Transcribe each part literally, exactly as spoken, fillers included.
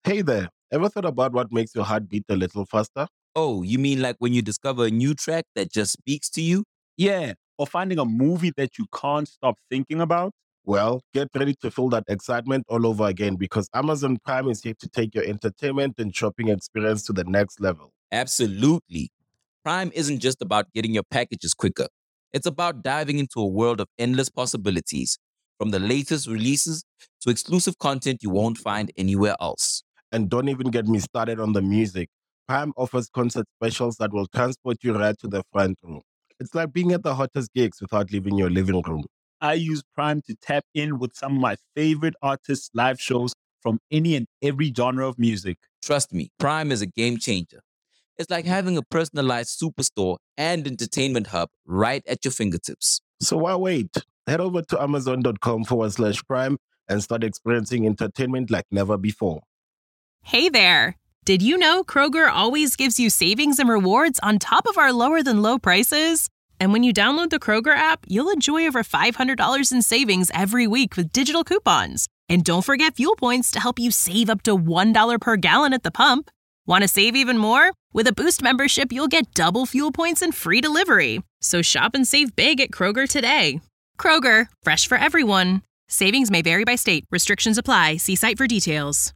Hey there, ever thought about what makes your heart beat a little faster? Oh, you mean like when you discover a new track that just speaks to you? Yeah, or finding a movie that you can't stop thinking about. Well, get ready to feel that excitement all over again because Amazon Prime is here to take your entertainment and shopping experience to the next level. Absolutely. Prime isn't just about getting your packages quicker. It's about diving into a world of endless possibilities, from the latest releases to exclusive content you won't find anywhere else. And don't even get me started on the music. Prime offers concert specials that will transport you right to the front row. It's like being at the hottest gigs without leaving your living room. I use Prime to tap in with some of my favorite artists' live shows from any and every genre of music. Trust me, Prime is a game changer. It's like having a personalized superstore and entertainment hub right at your fingertips. So why wait? Head over to amazon.com forward slash prime and start experiencing entertainment like never before. Hey there! Did you know Kroger always gives you savings and rewards on top of our lower than low prices? And when you download the Kroger app, you'll enjoy over five hundred dollars in savings every week with digital coupons. And don't forget fuel points to help you save up to one dollar per gallon at the pump. Want to save even more? With a Boost membership, you'll get double fuel points and free delivery. So shop and save big at Kroger today. Kroger, fresh for everyone. Savings may vary by state. Restrictions apply. See site for details.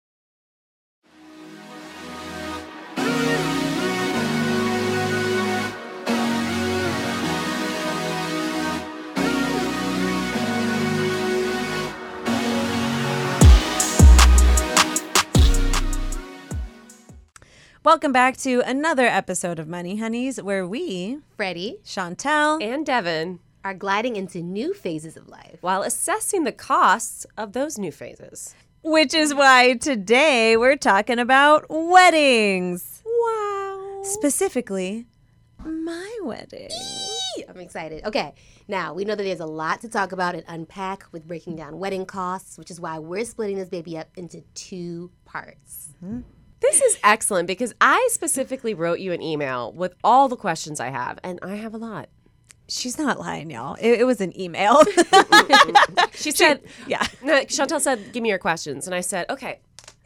Welcome back to another episode of Money Honeys, where we, Freddie, Chantel, and Devin are gliding into new phases of life while assessing the costs of those new phases. Which is why today we're talking about weddings. Wow. Specifically, my wedding. I'm excited. Okay, now we know that there's a lot to talk about and unpack with breaking down wedding costs, which is why we're splitting this baby up into two parts. Mm-hmm. This is excellent because I specifically wrote you an email with all the questions I have, and I have a lot. She's not lying, y'all. It, it was an email. She said, she, yeah. No, Chantel said, give me your questions. And I said, okay.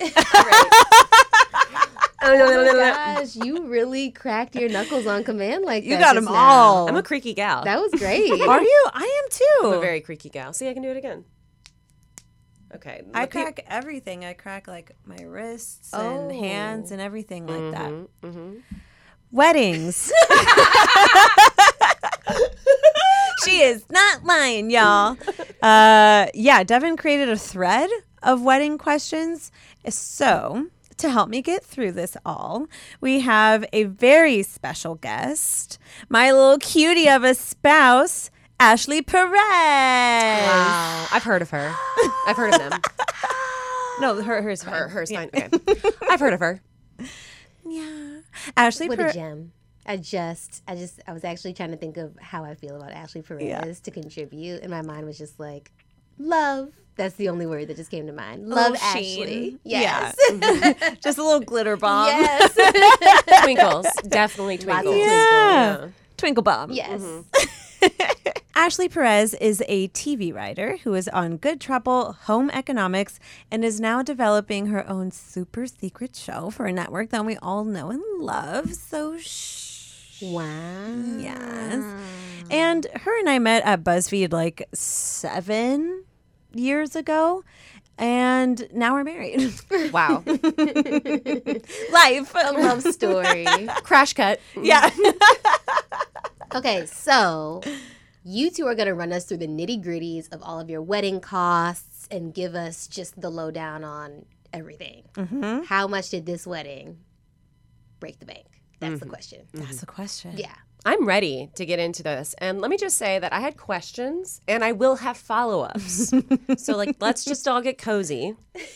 Oh my gosh, you really cracked your knuckles on command like you that. You got them now. all. I'm a creaky gal. That was great. Are you? I am too. I'm a very creaky gal. See, I can do it again. Okay. I crack pe- everything. I crack like my wrists oh. and hands and everything like mm-hmm, that. Mm-hmm. Weddings. She is not lying, y'all. Uh, yeah, Devin created a thread of wedding questions. So, to help me get through this all, we have a very special guest, my little cutie of a spouse, Ashley Perez. Wow. I've heard of her. I've heard of them. No, her, hers fine. Her, hers yeah. fine. Okay. I've heard of her. Yeah. Ashley What Perez. a gem. I just, I just, I was actually trying to think of how I feel about Ashley Perez yeah. to contribute. And my mind was just like, love. That's the only word that just came to mind. Love Ashley. Yes. Yeah. Just a little glitter bomb. Yes. Twinkles. Definitely twinkles. Yeah. Yeah. Twinkle bomb. Yes. Mm-hmm. Ashley Perez is a T V writer who is on Good Trouble, Home Economics, and is now developing her own super secret show for a network that we all know and love. So shh. Wow. Yes. And her and I met at BuzzFeed like seven years ago. And now we're married. Wow. Life. A love story. Crash cut. Yeah. Okay, so you two are going to run us through the nitty gritties of all of your wedding costs and give us just the lowdown on everything. Mm-hmm. How much did this wedding break the bank? That's mm-hmm. the question. That's the question. Yeah. I'm ready to get into this. And let me just say that I had questions and I will have follow-ups. So, like, let's just all get cozy.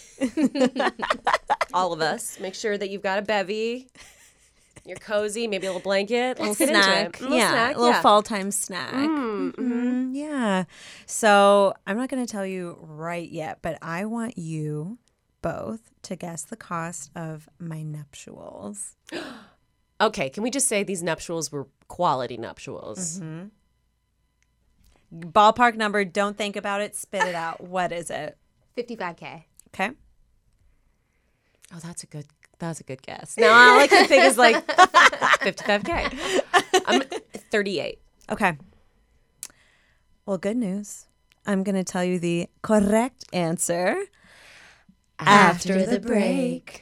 All of us. Make sure that you've got a bevy. You're cozy, maybe a little blanket. Let's little get snack. into it. A little yeah, snack. a little yeah. fall time snack. Mm, mm-hmm. Mm-hmm. Yeah. So I'm not going to tell you right yet, but I want you both to guess the cost of my nuptials. Okay, can we just say these nuptials were quality nuptials? Mm-hmm. Ballpark number, don't think about it, spit it out. What is it? fifty-five K. Okay. Oh, that's a good. That's a good guess. Now all I can think is like fifty-five K. I'm thirty-eight. Okay. Well, good news. I'm going to tell you the correct answer After, after the break.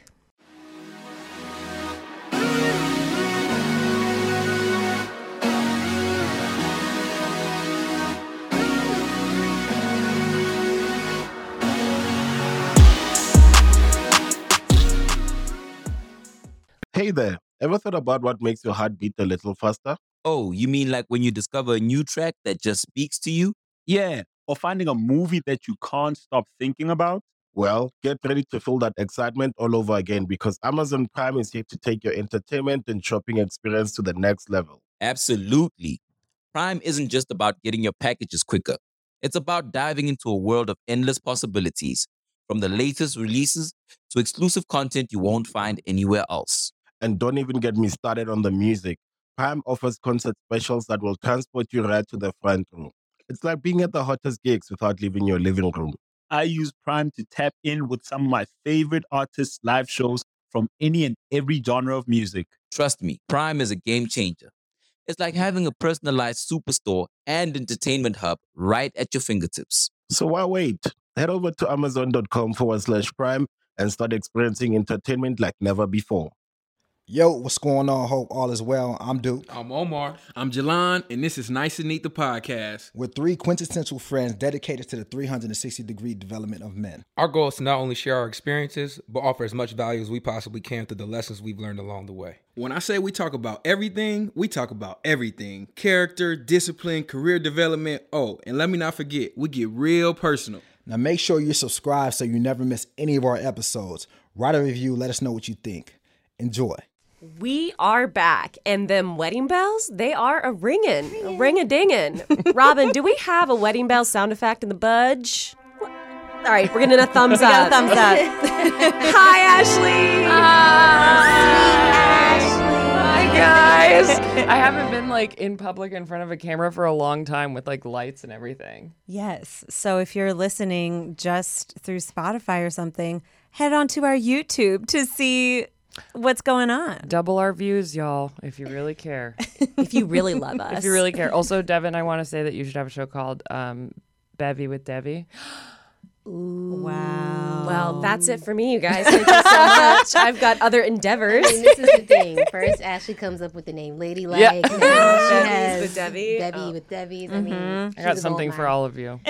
Hey there, ever thought about what makes your heart beat a little faster? Oh, you mean like when you discover a new track that just speaks to you? Yeah, or finding a movie that you can't stop thinking about? Well, get ready to feel that excitement all over again because Amazon Prime is here to take your entertainment and shopping experience to the next level. Absolutely. Prime isn't just about getting your packages quicker. It's about diving into a world of endless possibilities, from the latest releases to exclusive content you won't find anywhere else. And don't even get me started on the music. Prime offers concert specials that will transport you right to the front row. It's like being at the hottest gigs without leaving your living room. I use Prime to tap in with some of my favorite artists' live shows from any and every genre of music. Trust me, Prime is a game changer. It's like having a personalized superstore and entertainment hub right at your fingertips. So why wait? Head over to amazon.com forward slash prime and start experiencing entertainment like never before. Yo, what's going on? Hope all is well. I'm Duke. I'm Omar. I'm Jalan, and this is Nice and Neat, the podcast. We're three quintessential friends dedicated to the three hundred sixty degree development of men. Our goal is to not only share our experiences, but offer as much value as we possibly can through the lessons we've learned along the way. When I say we talk about everything, we talk about everything. Character, discipline, career development. Oh, and let me not forget, we get real personal. Now make sure you're subscribed so you never miss any of our episodes. Write a review, let us know what you think. Enjoy. We are back, and them wedding bells, they are a ringing, a ring-a-dinging. Robin, do we have a wedding bell sound effect in the budge? All right, we're getting a thumbs We got up. a thumbs up. Hi, Ashley. Hi, guys. I haven't been like in public in front of a camera for a long time with like lights and everything. Yes. So if you're listening just through Spotify or something, head on to our YouTube to see what's going on. Double our views, y'all, if you really care. If you really love us. If you really care. Also, Devin, I want to say that you should have a show called um, Bevy with Debbie. Wow. Well, that's it for me, you guys. Thank you so much. I've got other endeavors. And this is the thing. First, Ashley comes up with the name Ladylike. Yeah. Now she Debbie's has with Debbie. Debbie Oh. with Debbie's. I mean, I she's got a something gold for mine. all of you.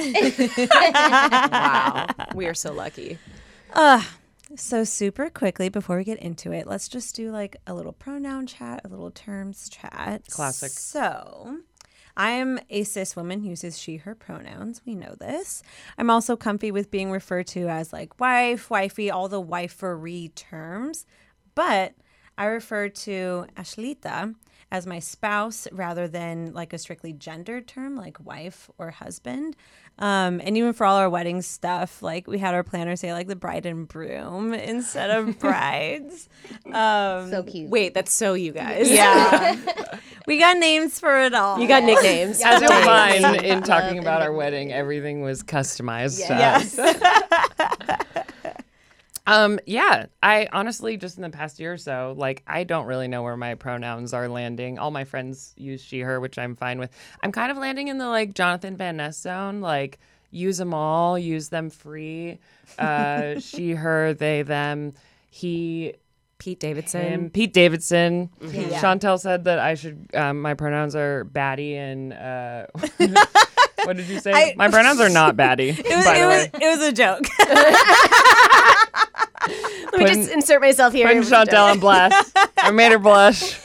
Wow. We are so lucky. Uh, so super quickly before we get into it, let's just do like a little pronoun chat, a little terms chat. Classic. So I am a cis woman who uses she, her pronouns. We know this. I'm also comfy with being referred to as like wife, wifey, all the wifery terms. But I refer to Ashlita as my spouse rather than like a strictly gendered term like wife or husband. Um, and even for all our wedding stuff, like we had our planner say like the bride and broom instead of brides. Um, So cute. Wait, that's so you guys. yeah. We got names for it all. You got nicknames. As you'll Nice. find in Love talking and about our nicknames. wedding, everything was customized. to Yes. us. Um, yeah, I honestly, just in the past year or so, like, I don't really know where my pronouns are landing. All my friends use she, her, which I'm fine with. I'm kind of landing in the, like, Jonathan Van Ness zone, like, use them all, use them free. Uh, she, her, they, them, he, Pete Davidson. him. Pete Davidson. Yeah. Chantel said that I should, um, my pronouns are baddie and, uh, what did you say? I- my pronouns are not baddie, It was, by it, the was, way. it was a joke. Let me just insert myself here. Putting Chantel on blast. I made her blush.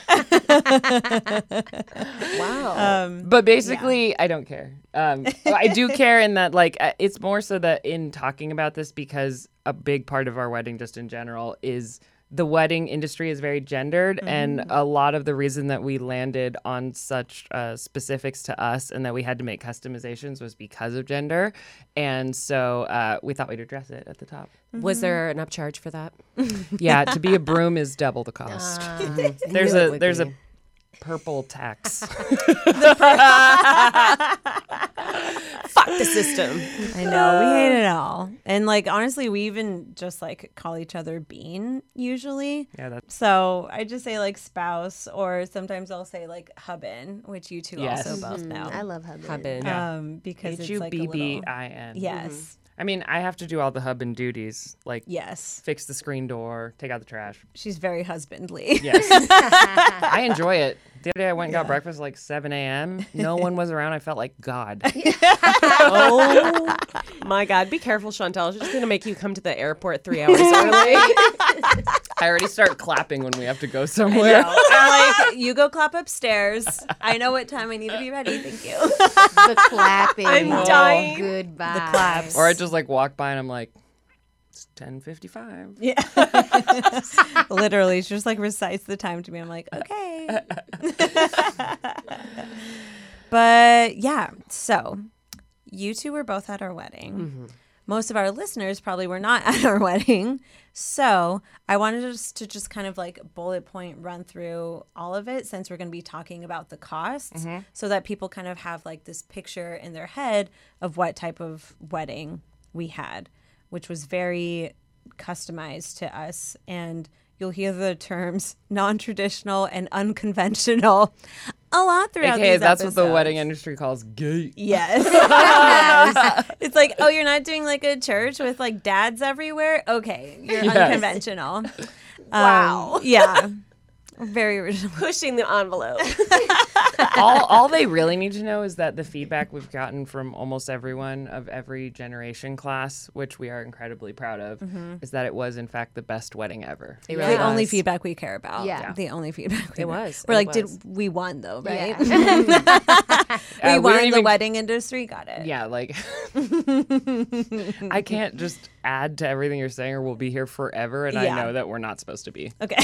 Wow. Um, But basically, I don't care. Um, I do care in that, like, uh, it's more so that in talking about this, because a big part of our wedding, just in general, is the wedding industry is very gendered. And a lot of the reason that we landed on such uh, specifics to us and that we had to make customizations was because of gender. And so uh, we thought we'd address it at the top. Was there an upcharge for that? Yeah, to be a broom is double the cost. There's knew it a would there's be. a purple tax. Five Fuck the system. I know, we hate it all. And like honestly, we even just like call each other Bean usually. Yeah, that's So I just say like spouse, or sometimes I'll say like hubbin, which you two Yes. also both Mm, know. I love hubbin. Hubbin. Yeah. Um, because H it's U like a B B little. I N. Yes. I mean, I have to do all the hubbin duties, like Yes. fix the screen door, take out the trash. She's very husbandly. Yes. I enjoy it. The other day I went and got breakfast at like seven a.m. No one was around. I felt like God. Oh my God. Be careful, Chantal. She's just going to make you come to the airport three hours early. I already start clapping when we have to go somewhere. I'm like, you go clap upstairs. I know what time I need to be ready. Thank you. The clapping. I'm Oh, dying. Goodbye. The claps. Or I just like walk by and I'm like, it's ten fifty-five. Yeah. Literally, she just like recites the time to me. I'm like, okay. But yeah, so you two were both at our wedding. Mm-hmm. Most of our listeners probably were not at our wedding. So I wanted us to just kind of like bullet point run through all of it, since we're going to be talking about the costs, Mm-hmm. so that people kind of have like this picture in their head of what type of wedding we had, which was very customized to us. And you'll hear the terms non-traditional and unconventional a lot throughout A K A these that's what the episodes. wedding industry calls gay. Yes. Yes. It's like, oh, you're not doing like a church with like dads everywhere? Okay, you're Yes. unconventional. Wow. Um, yeah. Very original. Pushing the envelope. all, all they really need to know is that the feedback we've gotten from almost everyone of every generation class, which we are incredibly proud of, is that it was in fact the best wedding ever. It The really only was. feedback we care about. Yeah. The only feedback we It care- was. We're It like, was. did we won though, right? Yeah. we Uh, we won don't the even- wedding industry. Got it. Yeah, like I can't just add to everything you're saying or we'll be here forever, and Yeah. I know that we're not supposed to be. Okay.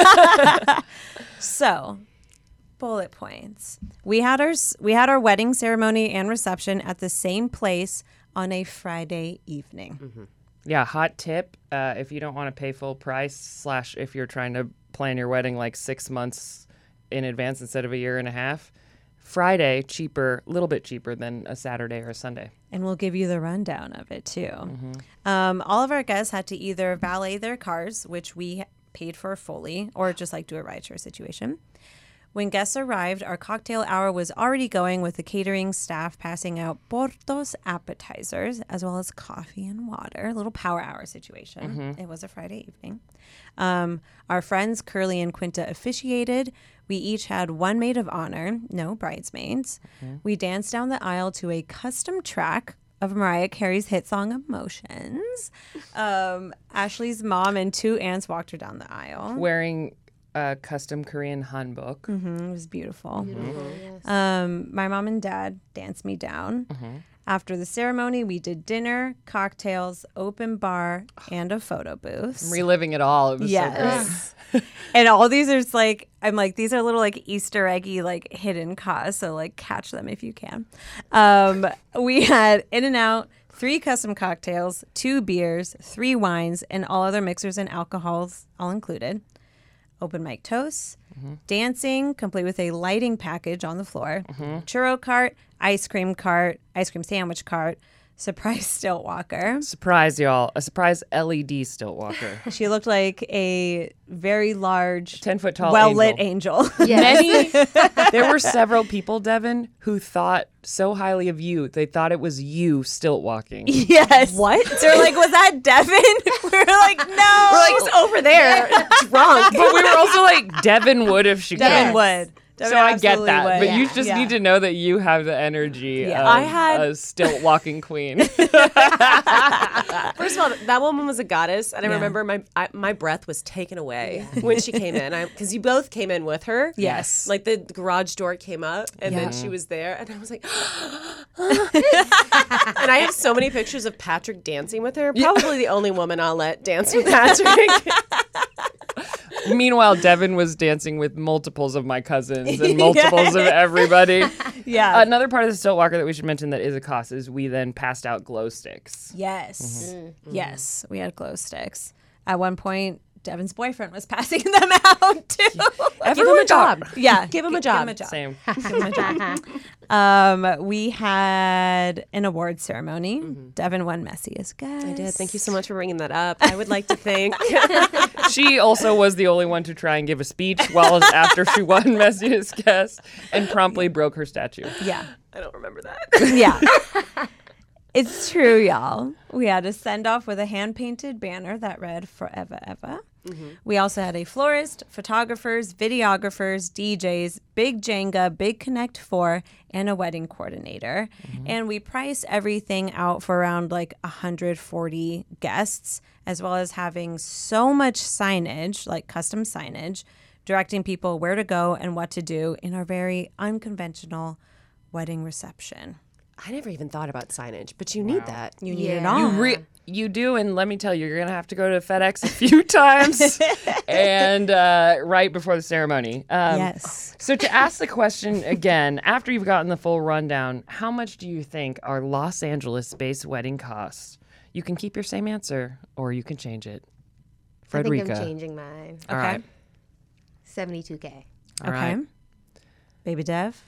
So, bullet points. We had our s- we had our wedding ceremony and reception at the same place on a Friday evening. Yeah, hot tip, uh, if you don't want to pay full price, slash if you're trying to plan your wedding like six months in advance instead of a year and a half, Friday, cheaper, a little bit cheaper than a Saturday or a Sunday. And we'll give you the rundown of it too. Um, all of our guests had to either valet their cars, which we paid for fully, or just like do a rideshare situation. When guests arrived, our cocktail hour was already going, with the catering staff passing out portos appetizers as well as coffee and water. A little power hour situation. It was a Friday evening. Um, our friends Curly and Quinta officiated. We each had one maid of honor, no bridesmaids. We danced down the aisle to a custom track of Mariah Carey's hit song Emotions. Um, Ashley's mom and two aunts walked her down the aisle. Wearing a custom Korean hanbok. Mhm, it was beautiful. Um, my mom and dad danced me down. After the ceremony, we did dinner, cocktails, open bar, and a photo booth. I'm reliving it all. It was so great. Yes. And all these are just like, I'm like, these are little like Easter eggy, like hidden costs. So like catch them if you can. Um, we had In and Out, three custom cocktails, two beers, three wines, and all other mixers and alcohols all included. Open mic toasts, dancing, complete with a lighting package on the floor, churro cart, ice cream cart, ice cream sandwich cart, surprise stilt walker. Surprise, y'all. A surprise L E D stilt walker. She looked like a very large, ten foot tall well lit angel. Many, there were several people, Devin, who thought so highly of you. They thought it was you stilt walking. Yes. What? They're like, was that Devin? We were like, no. We're like, she's over there, drunk. But we were also like, Devin would if she Devin could. would. Devin So I get absolutely that, would. but you Yeah. just Yeah. need to know that you have the energy Yeah. of I had- a stilt walking queen. First of all, that woman was a goddess, and I Yeah. remember my I, my breath was taken away when she came in. Because you both came in with her. Yes. Like the garage door came up, and Yeah. then she was there, and I was like, and I have so many pictures of Patrick dancing with her. Probably the only woman I'll let dance with Patrick. Meanwhile, Devin was dancing with multiples of my cousins and multiples of everybody. Yeah. Another part of the stilt walker that we should mention that is a cost is we then passed out glow sticks. Yes. Mm-hmm. Yes. We had glow sticks. At one point, Devin's boyfriend was passing them out too. Give him a job. Yeah, Give him a Give job. him a job. Same. Give him a job. Um, we had an award ceremony. Devin won Messiest Guest. I did. Thank you so much for bringing that up. I would like to thank. She also was the only one to try and give a speech while after she won Messiest Guest and promptly broke her statue. Yeah. I don't remember that. Yeah. It's true, y'all. We had a send off with a hand painted banner that read Forever Ever. Mm-hmm. We also had a florist, photographers, videographers, D Js, Big Jenga, Big Connect four, and a wedding coordinator. Mm-hmm. And we priced everything out for around like one hundred forty guests, as well as having so much signage, like custom signage, directing people where to go and what to do in our very unconventional wedding reception. I never even thought about signage, but you need that. You need Yeah. it all. You re- you do, and let me tell you, you're gonna have to go to FedEx a few times, and uh, right before the ceremony. Um, Yes. So to ask the question again, after you've gotten the full rundown, how much do you think our Los Angeles-based wedding costs? You can keep your same answer, or you can change it. I think Frederica. I'm changing mine. All right. seventy-two K. All Okay. right. Baby Dev?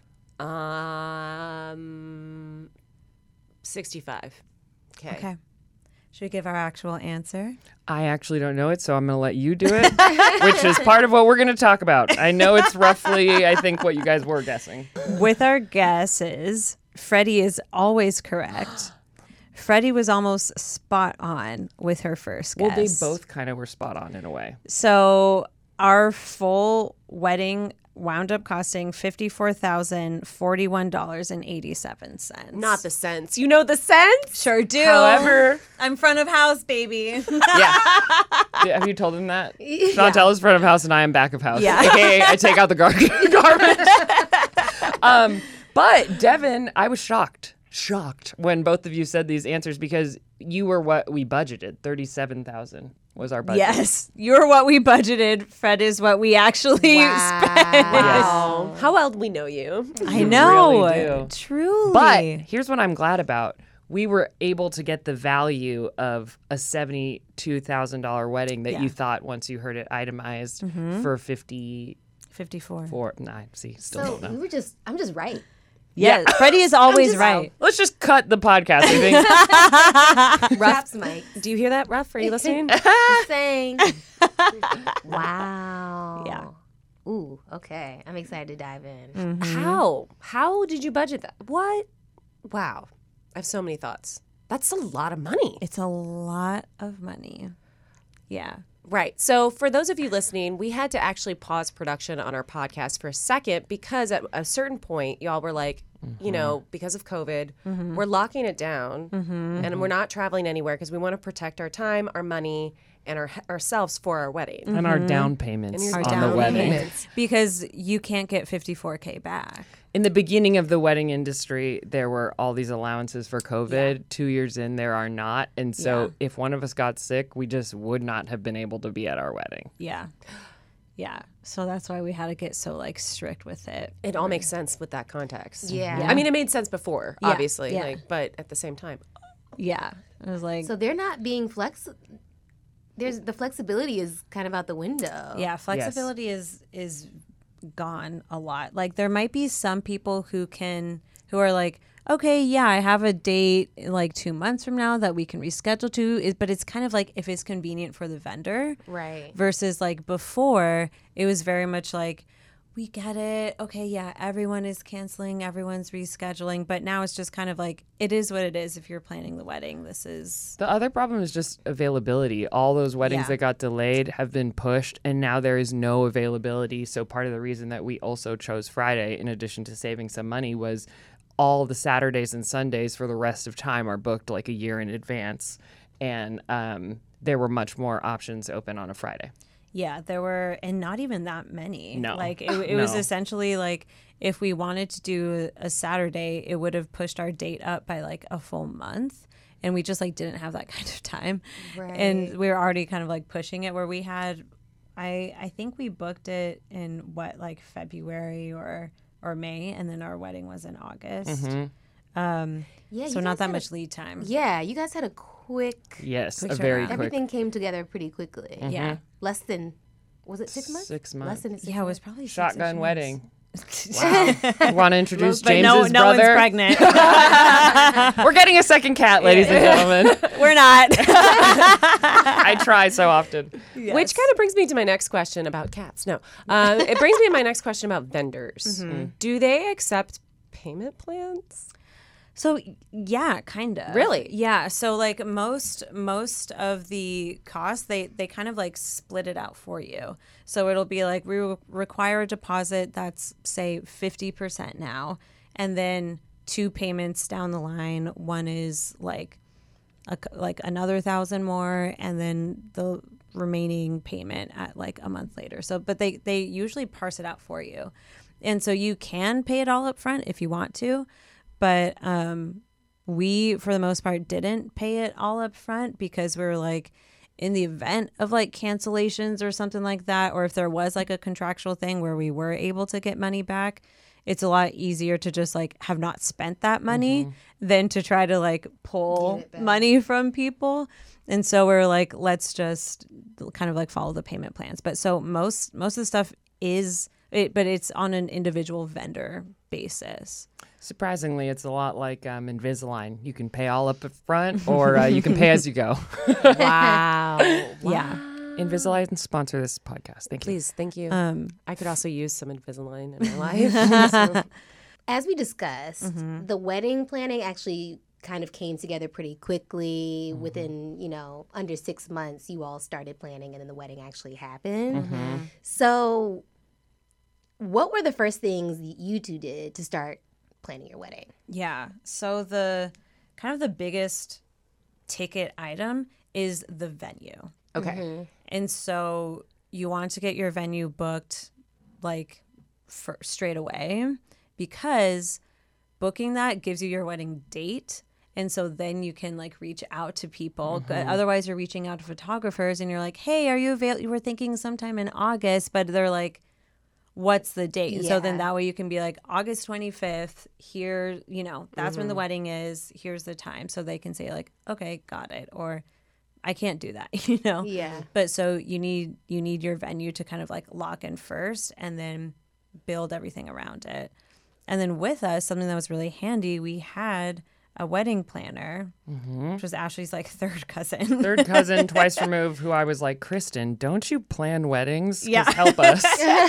Um, sixty-five. Okay. Okay. Should we give our actual answer? I actually don't know it, so I'm going to let you do it, which is part of what we're going to talk about. I know it's roughly, I think, what you guys were guessing. With our guesses, Freddie is always correct. Freddie was almost spot on with her first guess. Well, they both kind of were spot on in a way. So our full wedding wound up costing fifty-four thousand forty-one dollars and eighty-seven cents. Not the cents. You know the cents? Sure do. However, I'm front of house, baby. yeah. Yeah, have you told him that? Chantel is front of house and I am back of house. Yeah. A K A I take out the gar- garbage. um, but Devin, I was shocked. Shocked when both of you said these answers because you were what we budgeted. thirty-seven thousand was our budget. Yes, you're what we budgeted. Fred is what we actually Wow. spent. Wow. How well do we know you? I know. really do. Truly. But here's what I'm glad about. We were able to get the value of a seventy-two thousand dollars wedding that Yeah. you thought once you heard it itemized for fifty-four. fifty-four. Nah, see, still So don't know. we were just, I'm just right. Yeah, Freddie is always just- right. Let's just cut the podcast, I think. Raps, Mike. Do you hear that, Ruff? Are you listening? Just saying. Wow. Yeah. Ooh, okay. I'm excited to dive in. Mm-hmm. How? How did you budget that? What? Wow. I have so many thoughts. That's a lot of money. It's a lot of money. Yeah. Right. So, for those of you listening, we had to actually pause production on our podcast for a second because at a certain point, y'all were like, you know, because of COVID, we're locking it down and we're not traveling anywhere because we want to protect our time, our money, and our ourselves for our wedding. And our down payments And your on down the wedding. payments. Because you can't get fifty-four K back. In the beginning of the wedding industry, there were all these allowances for COVID. Two years in, there are not. And so Yeah. if one of us got sick, we just would not have been able to be at our wedding. Yeah. Yeah. So that's why we had to get so like strict with it. It all makes sense with that context. Yeah. I mean, it made sense before, Yeah, obviously, yeah. like, but at the same time. Yeah. It was like So they're not being flex. There's the flexibility is kind of out the window. yeah, flexibility is is gone a lot. Like there might be some people who can who are like, okay, yeah, I have a date like two months from now that we can reschedule to. Is but it's kind of like if it's convenient for the vendor. Right. Versus like before, it was very much like, we get it. Okay, yeah, everyone is canceling, everyone's rescheduling. But now it's just kind of like, it is what it is if you're planning the wedding. This is. The other problem is just availability. All those weddings Yeah. that got delayed have been pushed, and now there is no availability. So part of the reason that we also chose Friday, in addition to saving some money, was all the Saturdays and Sundays for the rest of time are booked like a year in advance. And um, there were much more options open on a Friday. Yeah, there were, and not even that many. No. Like, it, it was No. essentially like, if we wanted to do a Saturday, it would have pushed our date up by like a full month. And we just like didn't have that kind of time. And Right. we were already kind of like pushing it where we had, I I think we booked it in what, like February or or May, and then our wedding was in August. Um, Yeah. so you not guys that had a- much lead time. Yeah, you guys had a quick. Yes, a Quick very turnaround. quick. Everything came together pretty quickly. Yeah. Less than, was it six months? Six Less months. than six Yeah, it was months. probably six-ish Shotgun months. wedding. Wow. Want to introduce But James's no, no brother? one's pregnant. We're getting a second cat, ladies and gentlemen. We're not. I try so often. Which kind of brings me to my next question about cats. No, um, it brings me to my next question about vendors. Do they accept payment plans? So yeah, kind of. Really? Yeah. So like most most of the costs, they they kind of like split it out for you. So it'll be like we re- require a deposit that's say fifty percent now, and then two payments down the line. One is like a, like another thousand more, and then the remaining payment at like a month later. So but they they usually parse it out for you, and so you can pay it all up front if you want to. But um, we, for the most part, didn't pay it all up front because we were like, in the event of like cancellations or something like that, or if there was like a contractual thing where we were able to get money back, it's a lot easier to just like have not spent that money mm-hmm. than to try to like pull money from people. And so we're like, let's just kind of like follow the payment plans. But so most most of the stuff is it, but it's on an individual vendor basis. Surprisingly, it's a lot like um, Invisalign. You can pay all up front, or uh, you can pay as you go. Wow. Yeah. Invisalign, sponsor this podcast. Thank you. Please, thank you. Um, I could also use some Invisalign in my life. So. As we discussed, Mm-hmm. the wedding planning actually kind of came together pretty quickly. Mm-hmm. Within, you know, under six months, you all started planning, and then the wedding actually happened. Mm-hmm. So what were the first things you two did to start planning your wedding? Yeah. So the kind of the biggest ticket item is the venue. Okay. Mm-hmm. And so you want to get your venue booked like for straight away, because booking that gives you your wedding date. And so then you can like reach out to people. Mm-hmm. Otherwise, you're reaching out to photographers and you're like, hey, are you available? You were thinking sometime in August, but they're like, what's the date? And Yeah. so then that way you can be like, August twenty-fifth, here, you know, that's Mm-hmm. when the wedding is. Here's the time. So they can say like, okay, got it. Or I can't do that, you know? Yeah. But so you need you need your venue to kind of like lock in first and then build everything around it. And then with us, something that was really handy, we had a wedding planner, Mm-hmm. which was Ashley's like third cousin. Third cousin, twice removed, who I was like, Kristen, don't you plan weddings? 'Cause Yeah. help us.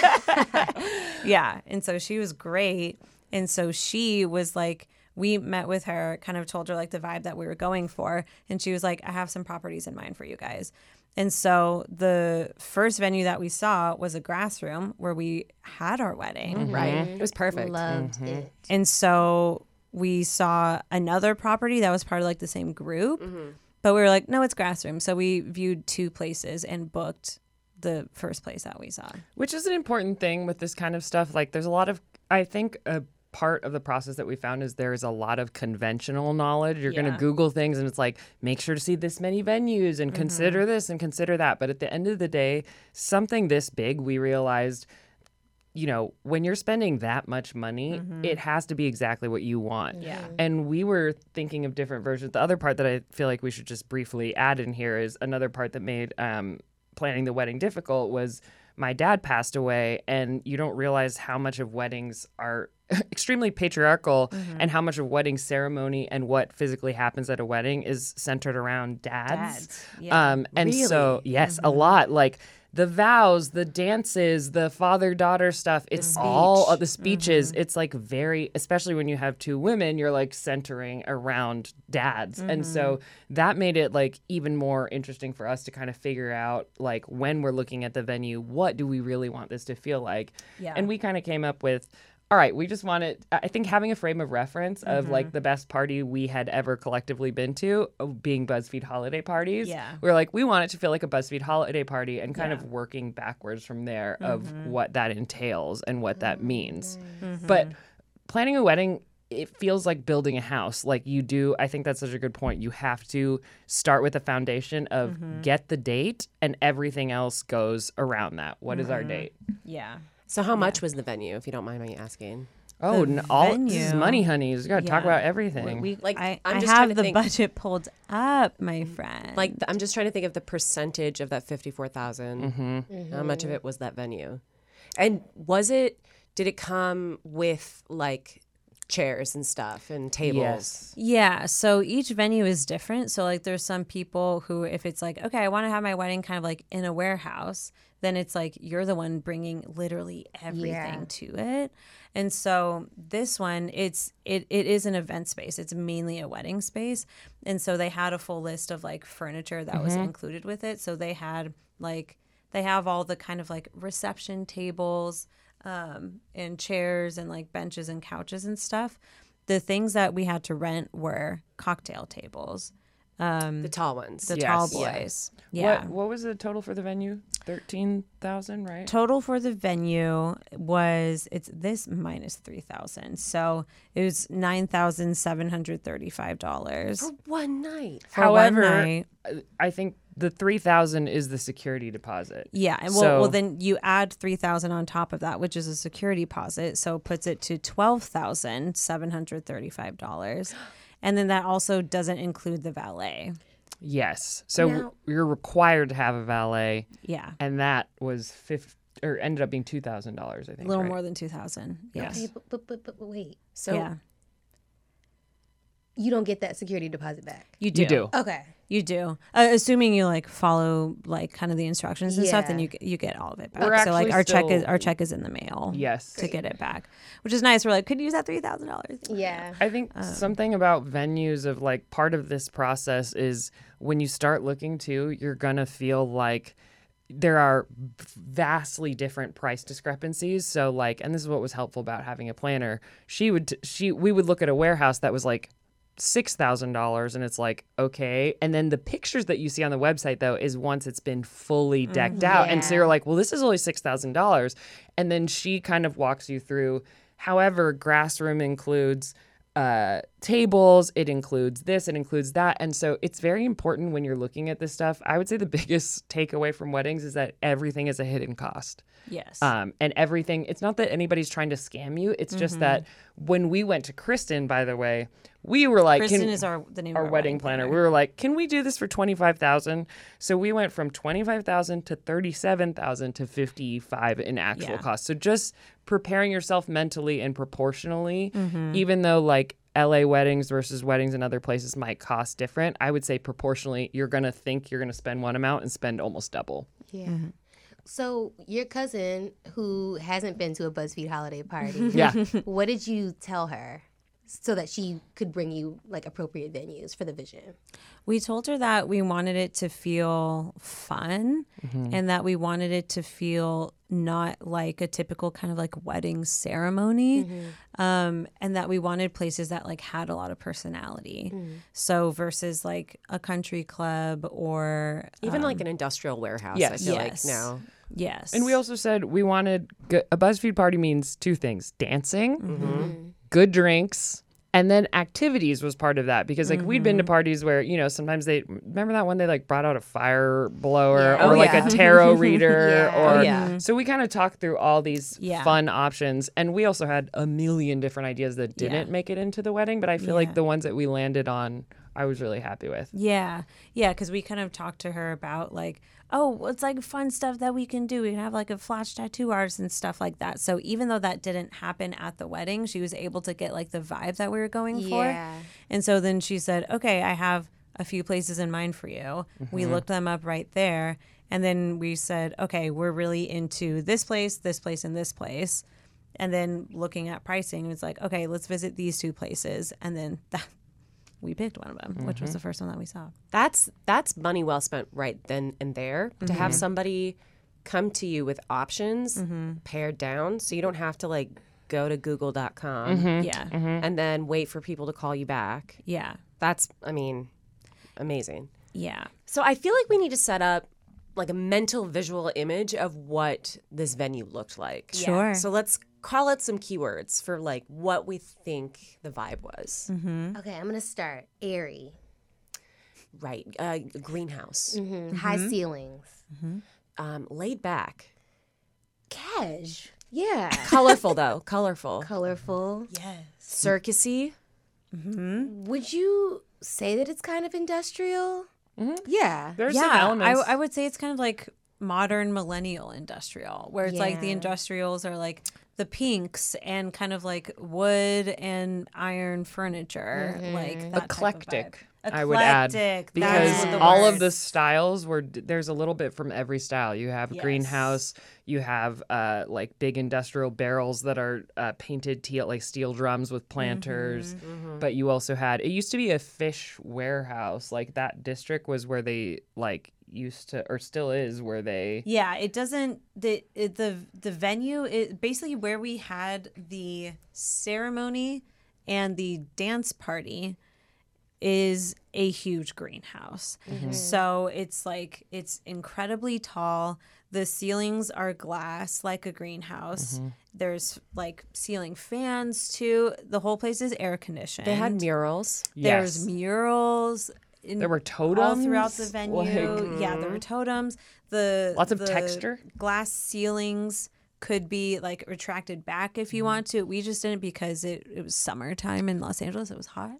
Yeah. And so she was great. And so she was like, we met with her, kind of told her like the vibe that we were going for. And she was like, I have some properties in mind for you guys. And so the first venue that we saw was a grass room where we had our wedding. Right. It was perfect. Loved it. And so we saw another property that was part of like the same group. Mm-hmm. But we were like, no, it's grass room. So we viewed two places and booked the first place that we saw. Which is an important thing with this kind of stuff. Like, there's a lot of, I think, a part of the process that we found is there's a lot of conventional knowledge. You're going Yeah. to Google things and it's like, make sure to see this many venues and consider this and consider that. But at the end of the day, something this big, we realized, you know, when you're spending that much money, it has to be exactly what you want. Yeah. And we were thinking of different versions. The other part that I feel like we should just briefly add in here is another part that made um, planning the wedding difficult was my dad passed away, and you don't realize how much of weddings are extremely patriarchal and how much of wedding ceremony and what physically happens at a wedding is centered around dads. Dads, yeah. Um, and so, yes, a lot. Like, the vows, the dances, the father-daughter stuff, it's all of the speeches. It's like very, especially when you have two women, you're like centering around dads. And so that made it like even more interesting for us to kind of figure out, like, when we're looking at the venue, what do we really want this to feel like? Yeah. And we kind of came up with, all right, we just wanted, I think having a frame of reference of Mm-hmm. like the best party we had ever collectively been to, uh, being BuzzFeed holiday parties. Yeah. We were like, we want it to feel like a BuzzFeed holiday party, and kind Yeah. Mm-hmm. of working backwards from there of what that entails and what that means. But planning a wedding, it feels like building a house. Like you do, I think that's such a good point. You have to start with a foundation of Mm-hmm. get the date, and everything else goes around that. What is our date? Yeah. So how much was the venue, if you don't mind me asking? Oh, the n- all this is venue- money, honeys. You got to talk Yeah. about everything. We, Like, I, I'm I just trying have to the think- budget pulled up, my friend. Like, th- I'm just trying to think of the percentage of that fifty-four thousand. Mm-hmm. How much of it was that venue? And was it, did it come with like chairs and stuff and tables? Yes. Yeah, so each venue is different. So like there's some people who if it's like, okay, I want to have my wedding kind of like in a warehouse, then it's like you're the one bringing literally everything Yeah. to it. And so this one, it's it it is an event space. It's mainly a wedding space. And so they had a full list of like furniture that was included with it. So they had like they have all the kind of like reception tables, um, and chairs and like benches and couches and stuff. The things that we had to rent were cocktail tables, um, The tall ones. the Yes. tall Yeah. boys. Yeah. What What was the total for the venue? Thirteen thousand, right? Total for the venue was it's this minus three thousand, so it was nine thousand seven hundred thirty-five dollars For one night. for However, one night. I think the three thousand is the security deposit. Yeah, and well, So- well, then you add three thousand on top of that, which is a security deposit, so it puts it to twelve thousand seven hundred thirty-five dollars, and then that also doesn't include the valet. Yes. So Now- you're required to have a valet, Yeah, and that was fifty or ended up being two thousand dollars. I a think. little right? more than two thousand. Yes. Okay, but, but, but, but, but wait. So yeah, You don't get that security deposit back. you do. You do. Okay. You do. Uh, assuming you like follow like kind of the instructions and stuff, then Yeah. you get- you get all of it back. We're so like actually our check is still- our check is in the mail. Yes. To get it back, which is nice. We're like, could use that three thousand dollars. Yeah. I think something about venues of like part of this process is when you start looking too, you're gonna feel like there are vastly different price discrepancies. So like, and this is what was helpful about having a planner. She would she we would look at a warehouse that was like six thousand dollars, and it's like okay, and then the pictures that you see on the website though is once it's been fully decked out, and so Yeah. you're like, well, this is only six thousand dollars, and then she kind of walks you through. However, grass room includes uh, tables, it includes this, it includes that. And so it's very important when you're looking at this stuff. I would say the biggest takeaway from weddings is that everything is a hidden cost. Yes. Um, and everything, it's not that anybody's trying to scam you. It's just that when we went to Kristen, by the way, we were like, Kristen can- is our the name our of our wedding wedding planner. planner. We were like, can we do this for twenty-five thousand? So we went from twenty-five thousand to thirty-seven thousand to fifty-five in actual Yeah. cost. So just preparing yourself mentally and proportionally, Mm-hmm. even though like L A weddings versus weddings in other places might cost different, I would say proportionally, you're going to think you're going to spend one amount and spend almost double. Yeah. Mm-hmm. So your cousin who hasn't been to a BuzzFeed holiday party, Yeah. what did you tell her so that she could bring you like appropriate venues for the vision? We told her that we wanted it to feel fun and that we wanted it to feel not like a typical kind of like wedding ceremony, um, and that we wanted places that like had a lot of personality. So versus like a country club or Even um, like an industrial warehouse, I yes. feel Yes. like now. yes, And we also said we wanted g- a BuzzFeed party means two things: dancing, good drinks, and then activities was part of that because like we'd been to parties where you know sometimes they remember that one they like brought out a fire blower Yeah. or Oh, like yeah. a tarot reader Yeah. or Oh, yeah. so we kind of talked through all these Yeah. fun options, and we also had a million different ideas that didn't Yeah. make it into the wedding, but I feel Yeah. like the ones that we landed on I was really happy with. Yeah, yeah, because we kind of talked to her about like, oh, it's like fun stuff that we can do. We can have like a flash tattoo artist and stuff like that. So even though that didn't happen at the wedding, she was able to get like the vibe that we were going for. Yeah. And so then she said, okay, I have a few places in mind for you. We looked them up right there. And then we said, okay, we're really into this place, this place, and this place. And then looking at pricing, it was like, okay, let's visit these two places. And then that, we picked one of them, which was the first one that we saw. That's that's money well spent right then and there to have somebody come to you with options pared down so you don't have to like go to google dot com Yeah. and then wait for people to call you back. Yeah. That's, I mean, amazing. Yeah. So I feel like we need to set up like a mental visual image of what this venue looked like. Sure. So let's call it some keywords for like what we think the vibe was. Okay, I'm gonna start. Airy, Right. Uh, greenhouse. mm, high ceilings, Um, laid back. cash. Yeah. Colorful though, colorful, Colorful. Yes. circusy. Would you say that it's kind of industrial? Mm-hmm. Yeah. There's yeah, some elements. I, I would say it's kind of like modern millennial industrial, where it's like the Yeah. industrials are like the pinks and kind of like wood and iron furniture, like that Eclectic, type of vibe. I would add, Eclectic, because that's the all word. of the styles were there's a little bit from every style. You have Yes. greenhouse, you have uh, like big industrial barrels that are uh, painted teal, like steel drums with planters. Mm-hmm. But you also had, it used to be a fish warehouse. Like that district was where they like used to, or still is, where they. Yeah, it doesn't the it, the the venue is basically where we had the ceremony and the dance party is a huge greenhouse. So it's like it's incredibly tall. The ceilings are glass like a greenhouse. There's like ceiling fans too. The whole place is air conditioned. They had murals. There's Yes. murals. In, There were all throughout the totems, venue. like- yeah, there were totems. The Lots of the texture. Glass ceilings could be like retracted back if you want to. We just didn't because it, it was summertime in Los Angeles. It was hot.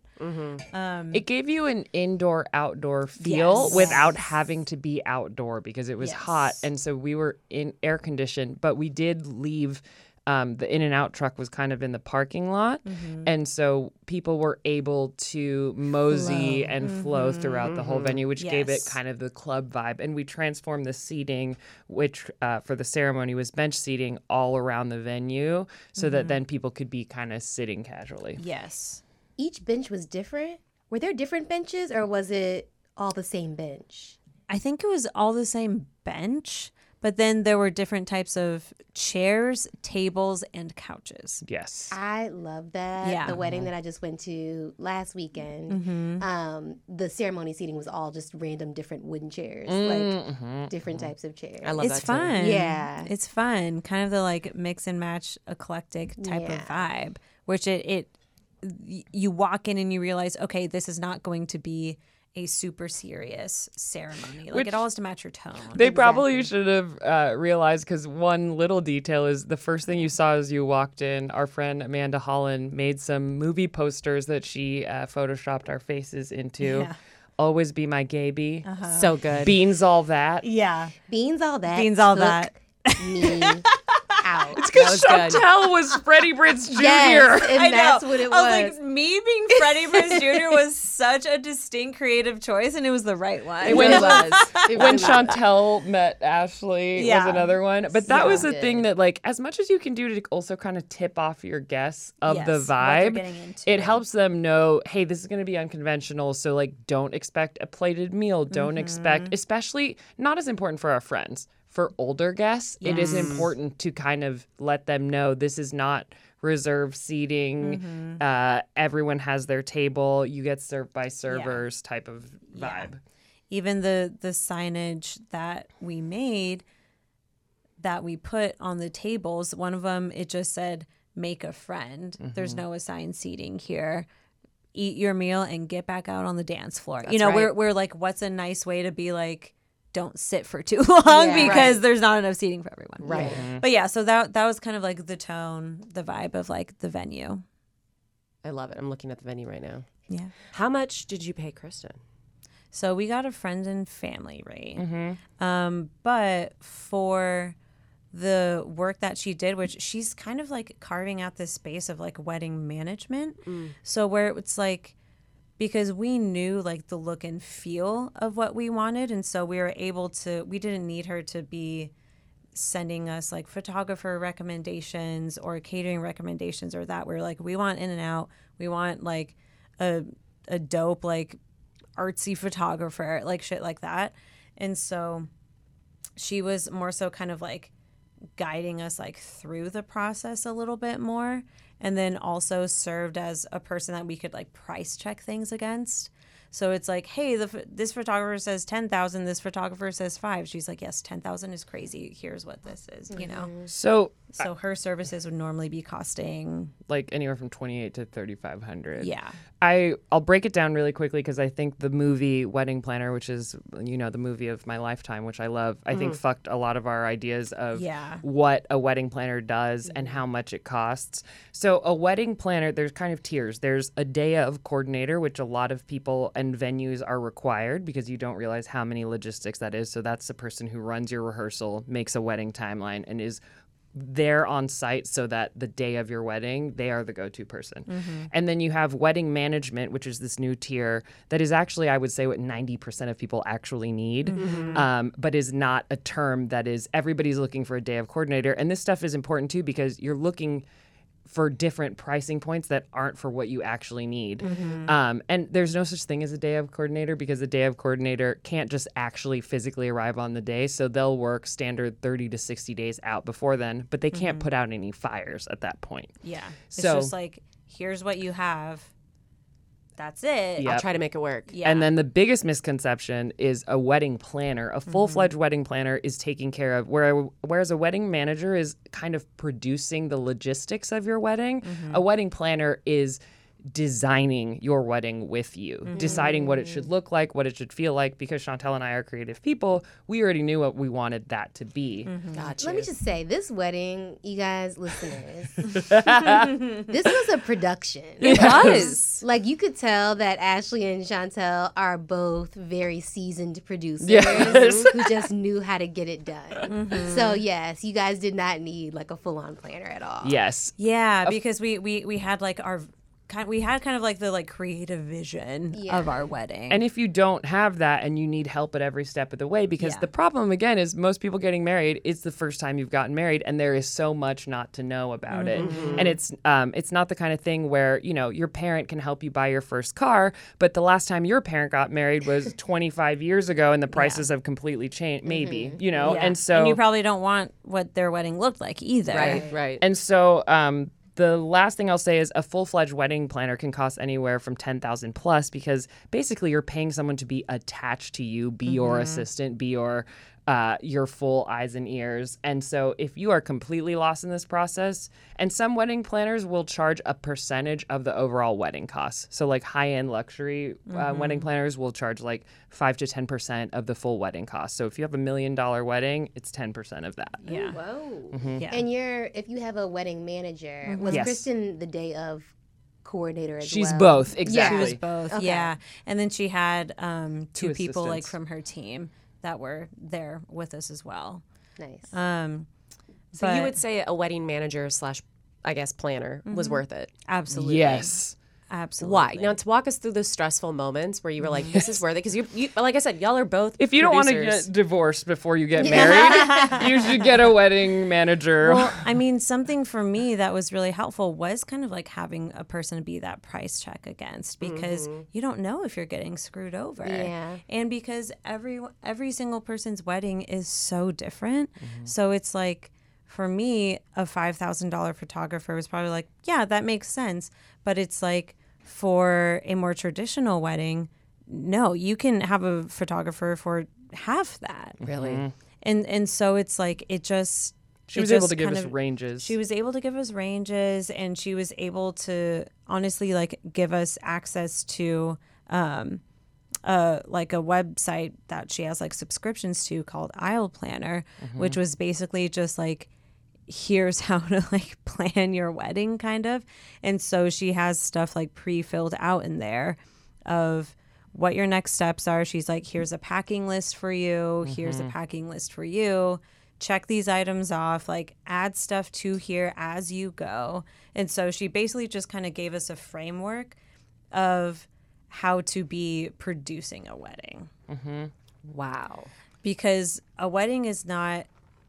Um, It gave you an indoor outdoor feel Yes. without having to be outdoor because it was hot. Yes. And so we were in air conditioned, but we did leave. Um, the In and Out truck was kind of in the parking lot. Mm-hmm. And so people were able to mosey and flow throughout the whole venue, which gave it Yes. kind of the club vibe. And we transformed the seating, which uh, for the ceremony was bench seating, all around the venue so that then people could be kind of sitting casually. yes. Each bench was different. Were there different benches or was it all the same bench? I think it was all the same bench, but then there were different types of chairs, tables, and couches. Yes. I love that. Yeah. The wedding that I just went to last weekend, um, the ceremony seating was all just random different wooden chairs, like different types of chairs. I love It's that too. fun. Yeah. It's fun. Kind of the like mix and match eclectic type of Yeah. vibe, which it, it y- you walk in and you realize, okay, this is not going to be a super serious ceremony. Like Which- it all has to match your tone. They probably should have uh, realized, because one little detail is the first thing you saw as you walked in, our friend Amanda Holland made some movie posters that she uh, photoshopped our faces into. Yeah. Always Be My Gaby. So good. Beans All That. Yeah. Beans all that. Beans all took that. Me out. It's because That was good. Chantel was Freddie Prinze Junior Yes, and I know. that's what it was. I was like, me being Freddie Prinze Junior was such a distinct creative choice, and it was the right one. It really was. It When really was. Chantel met Ashley Yeah. was another one. But that So was the good. thing that, like, as much as you can do to also kind of tip off your guests of Yes, the what they're vibe, getting into. it helps them know, hey, this is going to be unconventional. So, like, don't expect a plated meal. Don't Mm-hmm. expect, especially not as important for our friends. For older guests, it is important to kind of let them know this is not reserved seating. Mm-hmm. Uh, everyone has their table. You get served by servers type of vibe. Even the the signage that we made that we put on the tables, one of them it just said make a friend. There's no assigned seating here. Eat your meal and get back out on the dance floor. you That's know, right. we're we're like what's a nice way to be like don't sit for too long Yeah. because Right. there's not enough seating for everyone. Right. But yeah, so that that was kind of like the tone, the vibe of like the venue. I love it. I'm looking at the venue right now. Yeah. How much did you pay Kristen? So we got a friend and family rate. Um, but for the work that she did, which she's kind of like carving out this space of like wedding management. So where it's like, because we knew like the look and feel of what we wanted. And so we were able to, we didn't need her to be sending us like photographer recommendations or catering recommendations or that. We're like, we want In and Out. We want like a, a dope, like artsy photographer, like shit like that. And so she was more so kind of like guiding us like through the process a little bit more, and then also served as a person that we could like price check things against. So it's like, hey, the ph- this photographer says ten thousand, this photographer says five. She's like, yes, ten thousand is crazy. Here's what this is, you know. So So her services would normally be costing like anywhere from twenty-eight to thirty-five hundred. Yeah. I I'll break it down really quickly because I think the movie Wedding Planner, which is, you know, the movie of my lifetime, which I love, I think fucked a lot of our ideas of Yeah. what a wedding planner does and how much it costs. So a wedding planner, there's kind of tiers. There's a day of coordinator, which a lot of people and venues are required because you don't realize how many logistics that is. So that's the person who runs your rehearsal, makes a wedding timeline, and is there on site so that the day of your wedding, they are the go-to person. Mm-hmm. And then you have wedding management, which is this new tier that is actually, I would say, what ninety percent of people actually need, Mm-hmm. um, but is not a term that is everybody's looking for a day of coordinator. And this stuff is important too because you're looking for different pricing points that aren't for what you actually need. Mm-hmm. Um, and there's no such thing as a day of coordinator because the day of coordinator can't just actually physically arrive on the day. So they'll work standard thirty to sixty days out before then, but they can't put out any fires at that point. Yeah. It's So- just like, here's what you have. That's it. Yeah. I'll try to make it work. Yeah. And then the biggest misconception is a wedding planner. A full-fledged wedding planner is taking care of, where, whereas a wedding manager is kind of producing the logistics of your wedding, a wedding planner is designing your wedding with you, deciding what it should look like, what it should feel like. Because Chantel and I are creative people, we already knew what we wanted that to be. Gotcha. Let me just say, this wedding, you guys, listeners, this was a production. It was. Like, you could tell that Ashley and Chantel are both very seasoned producers Yes. who just knew how to get it done. So, yes, you guys did not need, like, a full-on planner at all. Yes. Yeah, because we, we, we had like our kind we had kind of like the like creative vision Yeah. of our wedding. And if you don't have that and you need help at every step of the way, because Yeah. the problem again is most people getting married, it's the first time you've gotten married and there is so much not to know about it. And it's um it's not the kind of thing where, you know, your parent can help you buy your first car, but the last time your parent got married was twenty-five years ago and the prices have completely changed, maybe, you know. Yeah. And so and you probably don't want what their wedding looked like either. Right, right. And so um, the last thing I'll say is a full-fledged wedding planner can cost anywhere from ten thousand plus because basically you're paying someone to be attached to you, be your assistant, be your uh, your full eyes and ears. And so if you are completely lost in this process, and some wedding planners will charge a percentage of the overall wedding costs. So like high-end luxury uh, wedding planners will charge like five to ten percent of the full wedding cost. So if you have a million dollar wedding, it's ten percent of that. Yeah. Whoa. Yeah. And you're, if you have a wedding manager, was Yes. Kristen the day of coordinator as She's well? both, She exactly. was both. Okay. Yeah. And then she had um, two, Two people like assistants. from her team that were there with us as well. Nice. Um, So you but- would say a wedding manager slash, I guess, planner was worth it. absolutely. Yes. Absolutely. Why? Now, to walk us through those stressful moments where you were like, this is worth it. Because you, you, like I said, y'all are both If you don't want to producers. get divorced before you get married, you should get a wedding manager. Well, I mean, something for me that was really helpful was kind of like having a person to be that price check against because you don't know if you're getting screwed over. Yeah. And because every every single person's wedding is so different. So it's like for me, a five thousand dollars photographer was probably like, yeah, that makes sense. But it's like for a more traditional wedding, no, you can have a photographer for half that. Really? And and so it's like it just she it was able just to give kind us of- ranges. She was able to give us ranges, and she was able to honestly like give us access to um, uh, like a website that she has like subscriptions to called Aisle Planner, which was basically just like here's how to like plan your wedding kind of. And so she has stuff like pre-filled out in there of what your next steps are. She's like, here's a packing list for you. Here's a packing list for you. Check these items off, like add stuff to here as you go. And so she basically just kind of gave us a framework of how to be producing a wedding. Wow. Because a wedding is not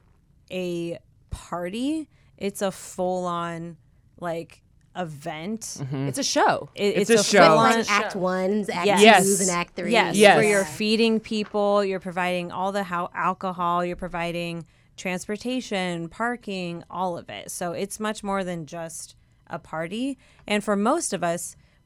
a party, it's a full-on like event. It's a show. It- It's it's, a a, show. full-on Like act ones, act Yes. twos, and act threes. Yes, Yes. where you're feeding people, you're providing all the how alcohol, you're providing transportation, parking, all of it. So it's much more than just a party. And for most of us,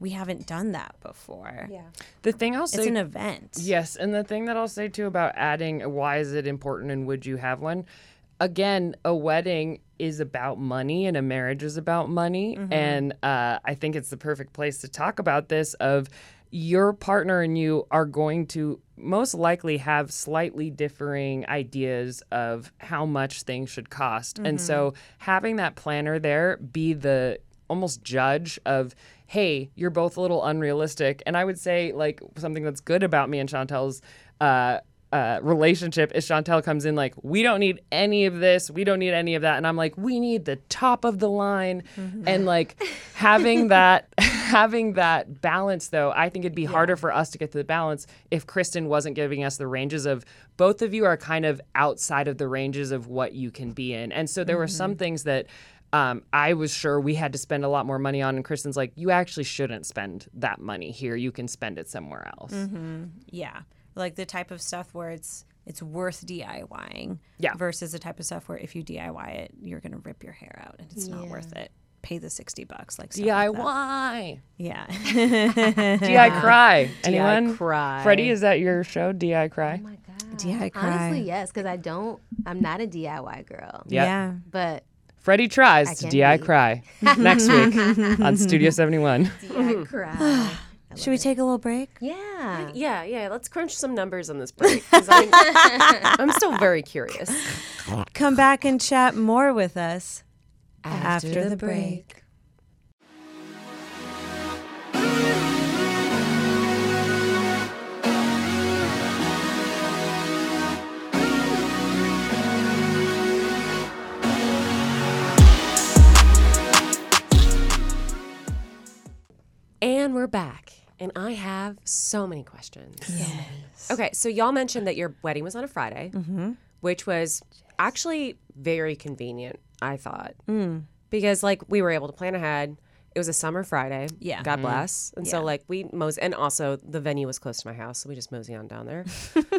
we haven't done that before. Yeah. The thing I'll say, It's an event. yes, and the thing that I'll say too about adding, why is it important and would you have one? Again, a wedding is about money and a marriage is about money. Mm-hmm. And uh, I think it's the perfect place to talk about this of your partner and you are going to most likely have slightly differing ideas of how much things should cost. Mm-hmm. And so having that planner there be the almost judge of, hey, you're both a little unrealistic. And I would say, like, something that's good about me and Chantel's uh, uh, relationship is Chantel comes in like, we don't need any of this. We don't need any of that. And I'm like, we need the top of the line. Mm-hmm. And like having that, having that balance, though, I think it'd be yeah. harder for us to get to the balance if Kristen wasn't giving us the ranges of both of you are kind of outside of the ranges of what you can be in. And so there mm-hmm. were some things that Um, I was sure we had to spend a lot more money on, and Kristen's like, you actually shouldn't spend that money here. You can spend it somewhere else. Mm-hmm. Yeah. Like the type of stuff where it's it's worth DIYing yeah. versus the type of stuff where if you D I Y it, you're going to rip your hair out and it's yeah. not worth it. Pay the sixty bucks. Like D I Y. Like yeah. D I Cry. Anyone? D I Cry. Freddie, is that your show, D I Cry? Oh my God. D I Cry. Honestly, yes, because I don't, I'm not a D I Y girl. Yep. Yeah. But Freddie tries to D I Cry next week on Studio seventy-one. D I Cry. Should we take a little break? Yeah. Yeah, yeah. Let's crunch some numbers on this break. 'Cause I'm, I'm still very curious. Come back and chat more with us After, after the, the break. break. And we're back. And I have so many questions. Yes. Okay, so y'all mentioned that your wedding was on a Friday, Mm-hmm. which was actually very convenient, I thought. Mm. Because, like, we were able to plan ahead. It was a summer Friday. Yeah. God bless. And so, Yeah. like, we mosey, and also the venue was close to my house, so we just mosey on down there.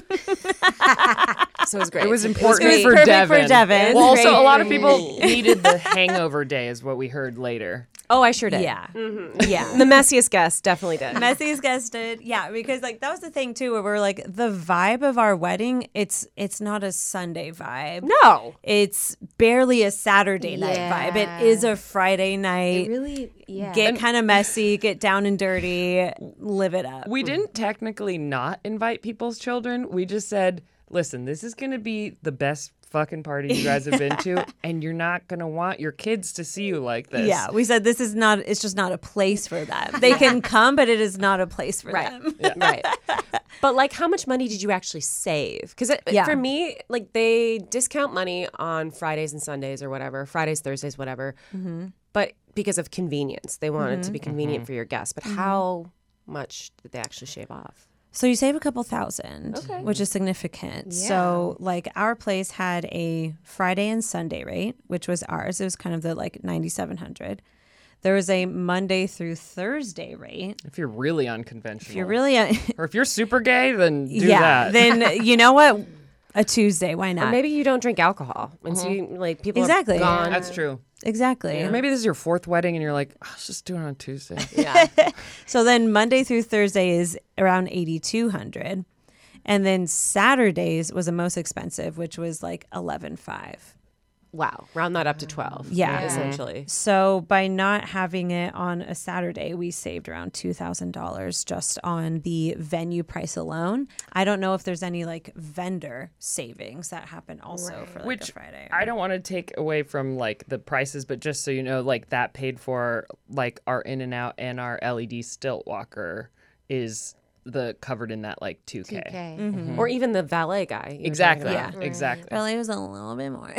So it was great. It was It important great. for Perfect Devin. for Devin. Well, also, Great a lot for of people me. needed the hangover day, is what we heard later. Oh, I sure did. Yeah. Mm-hmm. Yeah. The messiest guest definitely did. Messiest guest did. Yeah, because like that was the thing too, where we're like the vibe of our wedding, it's it's not a Sunday vibe. No. It's barely a Saturday night Yeah. vibe. It is a Friday night. It really, yeah. Get kind of messy, get down and dirty, live it up. We didn't technically not invite people's children. We just said, listen, this is going to be the best fucking party you guys have been to, and you're not going to want your kids to see you like this. Yeah, we said this is not, it's just not a place for them. They can come, but it is not a place for Right. them. Yeah. Right. But like, how much money did you actually save? Because Yeah. for me, like they discount money on Fridays and Sundays or whatever, Fridays, Thursdays, whatever. Mm-hmm. But because of convenience, they want it to be convenient Mhm. for your guests. But Mm-hmm. how much did they actually shave off? So you save a couple thousand, Okay. which is significant. Yeah. So like our place had a Friday and Sunday rate, which was ours. It was kind of the like ninety-seven hundred. There was a Monday through Thursday rate. If you're really unconventional. If you're really, un- or if you're super gay, then do yeah, that. then you know what? A Tuesday, why Or not? maybe you don't drink alcohol. And so you, like people Exactly. have gone. That's true. Exactly. Or maybe this is your fourth wedding and you're like, oh, let's just do it on Tuesday. Yeah. So then Monday through Thursday is around eighty-two hundred. And then Saturdays was the most expensive, which was like eleven five. Wow. Round that up to twelve. Yeah. Essentially. So by not having it on a Saturday, we saved around two thousand dollars just on the venue price alone. I don't know if there's any like vendor savings that happen also for like Which a Friday. I don't want to take away from like the prices, but just so you know, like that paid for like our In and Out and our L E D stilt walker is the covered in that like two K. two K. Mhm. Or even the valet guy. you were Exactly. talking about. Yeah. Exactly. Probably was a little bit more.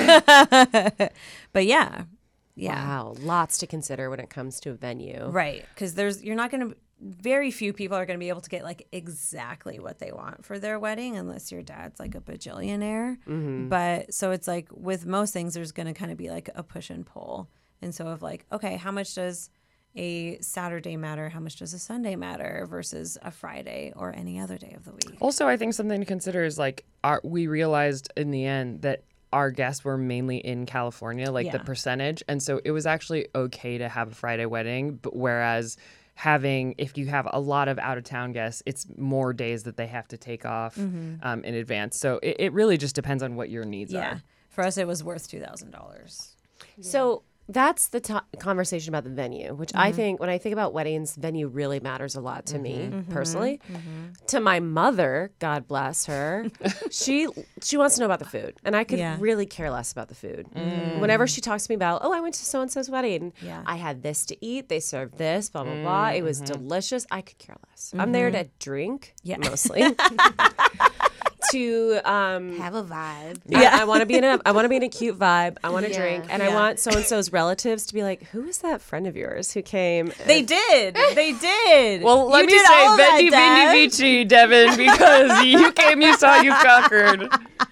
But yeah. Yeah. Wow. Lots to consider when it comes to a venue. Right. Because there's, you're not going to, very few people are going to be able to get like exactly what they want for their wedding unless your dad's like a bajillionaire. Mm-hmm. But so it's like with most things, there's going to kind of be like a push and pull. And so of like, okay, how much does a Saturday matter? How much does a Sunday matter versus a Friday or any other day of the week? Also, I think something to consider is like our, we realized in the end that our guests were mainly in California, like the Yeah. percentage. And so it was actually okay to have a Friday wedding. But whereas having, if you have a lot of out of town guests, it's more days that they have to take off Mhm. um, in advance. So it, it really just depends on what your needs Yeah. are. For us, it was worth two thousand dollars. So that's the to- conversation about the venue, which I Mhm. think when I think about weddings, venue really matters a lot to me Mhm. personally. Mhm. To my mother, God bless her, she she wants to know about the food, and I could Yeah. really care less about the food. Mm. Whenever she talks to me about, oh, I went to so and so's wedding, Yeah. I had this to eat, they served this, blah blah blah. It was Mhm. delicious. I could care less. I'm there Mhm. to drink, Yeah. mostly. To um, Have a vibe. yeah, I, I want to be in a I want to be in a cute vibe. I want to Yeah. drink, and I Yeah. want so and so's relatives to be like, "Who is that friend of yours who came?" They did. They did. Well, let You me did say, all of that, Veni Dev. Vidi Vici, Devin, because you came, you saw, you conquered.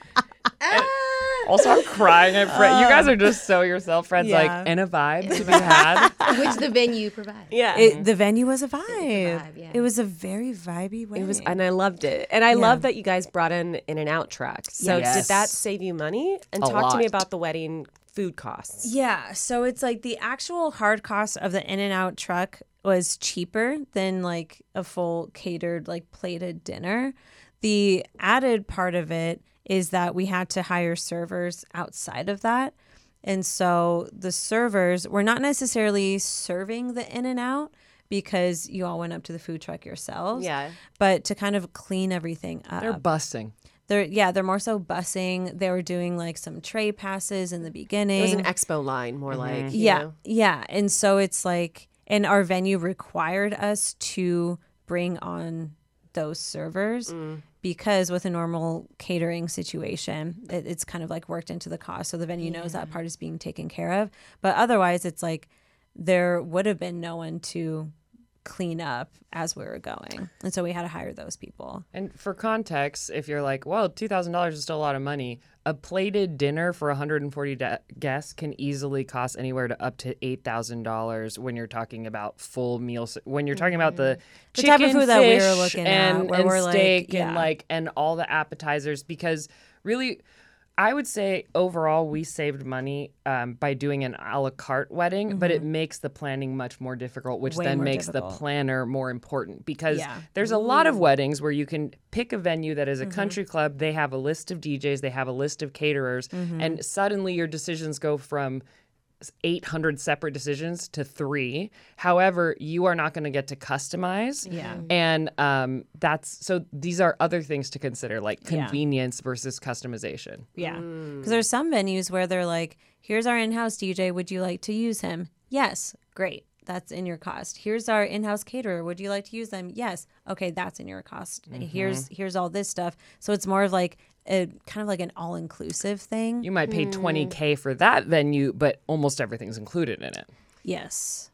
And also, I'm crying. I'm fr- you guys are just so yourself, friends. Yeah. Like, and a vibe to be had. Which the venue provides. Yeah, It, the venue was a vibe. vibe, yeah. It was a very vibey wedding. it was, and I loved it. And I Yeah. love that you guys brought in In and Out truck. So Yes. did that save you money? And A talk to me lot. about the wedding food costs. Yeah, so it's like the actual hard cost of the In-N-Out truck was cheaper than like a full catered, like plated dinner. The added part of it is that we had to hire servers outside of that. And so the servers were not necessarily serving the In-N-Out because you all went up to the food truck yourselves. Yeah. But to kind of clean everything up. They're bussing. They're yeah, they're more so bussing. They were doing like some tray passes in the beginning. It was an expo line, more like. you Yeah, know? yeah. And so it's like, and our venue required us to bring on those servers Mm. because with a normal catering situation, it, it's kind of like worked into the cost. So the venue knows that part is being taken care of. But otherwise, it's like there would have been no one to clean up as we were going. And so we had to hire those people. And for context, if you're like, well, two thousand dollars is still a lot of money, a plated dinner for one hundred forty de- guests can easily cost anywhere to up to eight thousand dollars when you're talking about full meals. When you're talking about the The chicken, type of food that we were fish, looking at, and, where and we're like, steak yeah. and like and all the appetizers, because really, I would say overall we saved money um, by doing an a la carte wedding, but it makes the planning much more difficult, which Way then more makes difficult. the planner more important because Yeah. there's a lot of weddings where you can pick a venue that is a country club. They have a list of D Js, they have a list of caterers, and suddenly your decisions go from eight hundred separate decisions to three. However, you are not going to get to customize. Yeah. And um, that's so these are other things to consider, like Yeah. convenience versus customization. Yeah. Because there's some venues where they're like, here's our in-house D J. Would you like to use him? Yes. Great. That's in your cost. Here's our in-house caterer. Would you like to use them? Yes. Okay, that's in your cost. Here's here's all this stuff. So it's more of like a kind of like an all-inclusive thing. You might pay twenty K for that venue, but almost everything's included in it. Yes.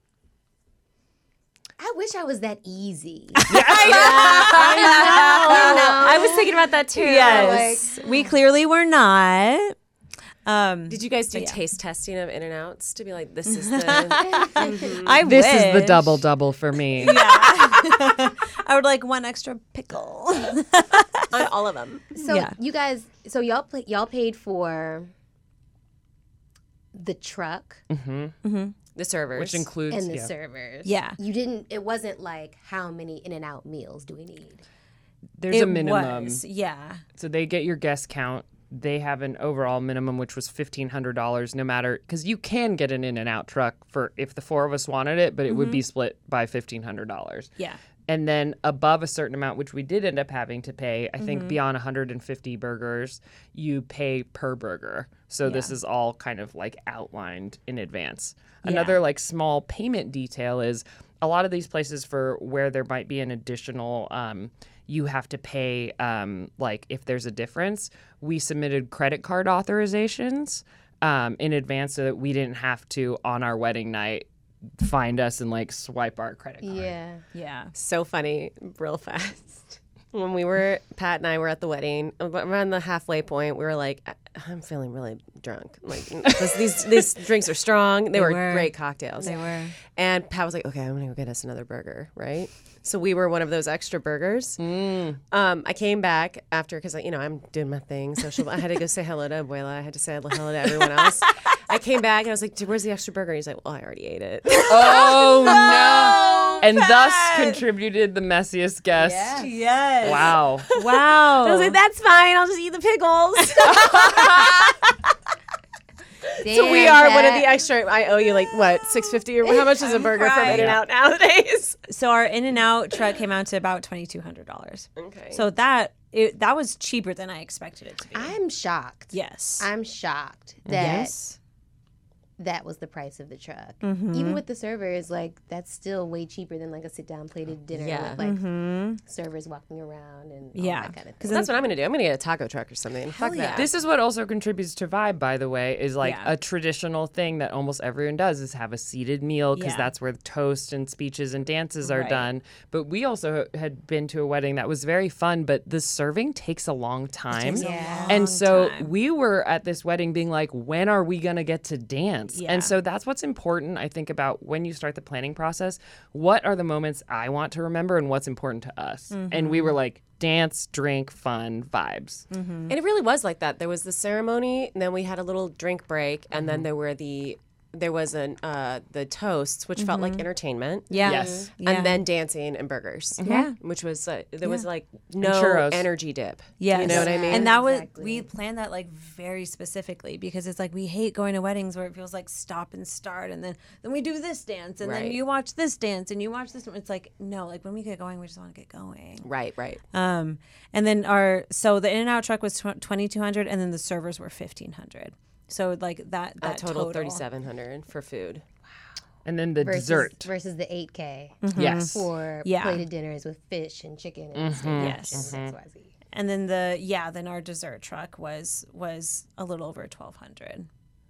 I wish I was that easy. I was thinking about that too. Yes. we clearly were not. Um, Did you guys do But yeah. taste testing of In and Outs to be like, this is the. I This is the wish. double double for me. I would like one extra pickle. on all of them. So Yeah. you guys, so y'all play, y'all paid for the truck The servers. Which includes and the yeah. servers. Yeah. You didn't. It wasn't like how many In and Out meals do we need? There's It a minimum. was, yeah. So they get your guest count. They have an overall minimum, which was fifteen hundred dollars, no matter, because you can get an in and out truck for if the four of us wanted it, but it would be split by fifteen hundred dollars. Yeah. And then above a certain amount, which we did end up having to pay, I Mm-hmm. think beyond one hundred fifty burgers, you pay per burger. So this is all kind of like outlined in advance. Another like small payment detail is a lot of these places for where there might be an additional, um, you have to pay, um, like if there's a difference, we submitted credit card authorizations um, in advance so that we didn't have to, on our wedding night, find us and like swipe our credit card. Yeah. Yeah. So funny, real fast. When we were, Pat and I were at the wedding, around the halfway point, we were like, I- I'm feeling really drunk. Like this, these these drinks are strong. They, They were, were. great cocktails. They were. And Pat was like, okay, I'm gonna go get us another burger, right? So we were one of those extra burgers. Um, I came back after because you know I'm doing my thing, social. I had to go say hello to Abuela. I had to say hello to everyone else. I came back and I was like, "Dude, where's the extra burger?" He's like, well, I already ate it. Oh no! and thus Pat. contributed the messiest guest. Yes. Wow. Wow. I was like, that's fine. I'll just eat the pickles. So we are one of Pat. the extra. I owe you like what six fifty or how much is a burger from crying. In and Out nowadays? So our In-N-Out truck came out to about twenty-two hundred dollars. Okay. So that it, that was cheaper than I expected it to be. I'm shocked. yes. I'm shocked that yes. that was the price of the truck. Mm-hmm. Even with the servers, like that's still way cheaper than like a sit down plated dinner Yeah. with like Mm-hmm. servers walking around and all Yeah. that kind of Because thing. That's what I'm gonna do. I'm gonna get a taco truck or something. Fuck yeah. that. This is what also contributes to vibe, by the way, is like Yeah. a traditional thing that almost everyone does is have a seated meal because Yeah. that's where toast and speeches and dances are Right. done. But we also had been to a wedding that was very fun, but the serving takes a long time. takes a Yeah. long And so time. we were at this wedding being like, when are we going to get to dance? Yeah. And so that's what's important, I think, about when you start the planning process. What are the moments I want to remember and what's important to us? And we were like, dance, drink, fun, vibes. And it really was like that. There was the ceremony, and then we had a little drink break, and then there were the there was an uh, the toasts, which felt like entertainment. Yeah. Yes. Yeah. And then dancing and burgers. Yeah. Which was uh, there was like no churros. energy dip. Yes. You know what I mean? And that was Exactly. we planned that like very specifically because it's like we hate going to weddings where it feels like stop and start and then then we do this dance and then Right. you watch this dance and you watch this one. It's like no, like when we get going, we just want to get going. Right, right. Um, and then our so the In-N-Out truck was twenty-two hundred and then the servers were fifteen hundred. So like that A that total of thirty-seven hundred for food. And then the versus, dessert. versus the eight K Yes. for Yeah. plated dinners with fish and chicken and steak and Yes. X Y Z. And then the yeah, then our dessert truck was was a little over twelve hundred.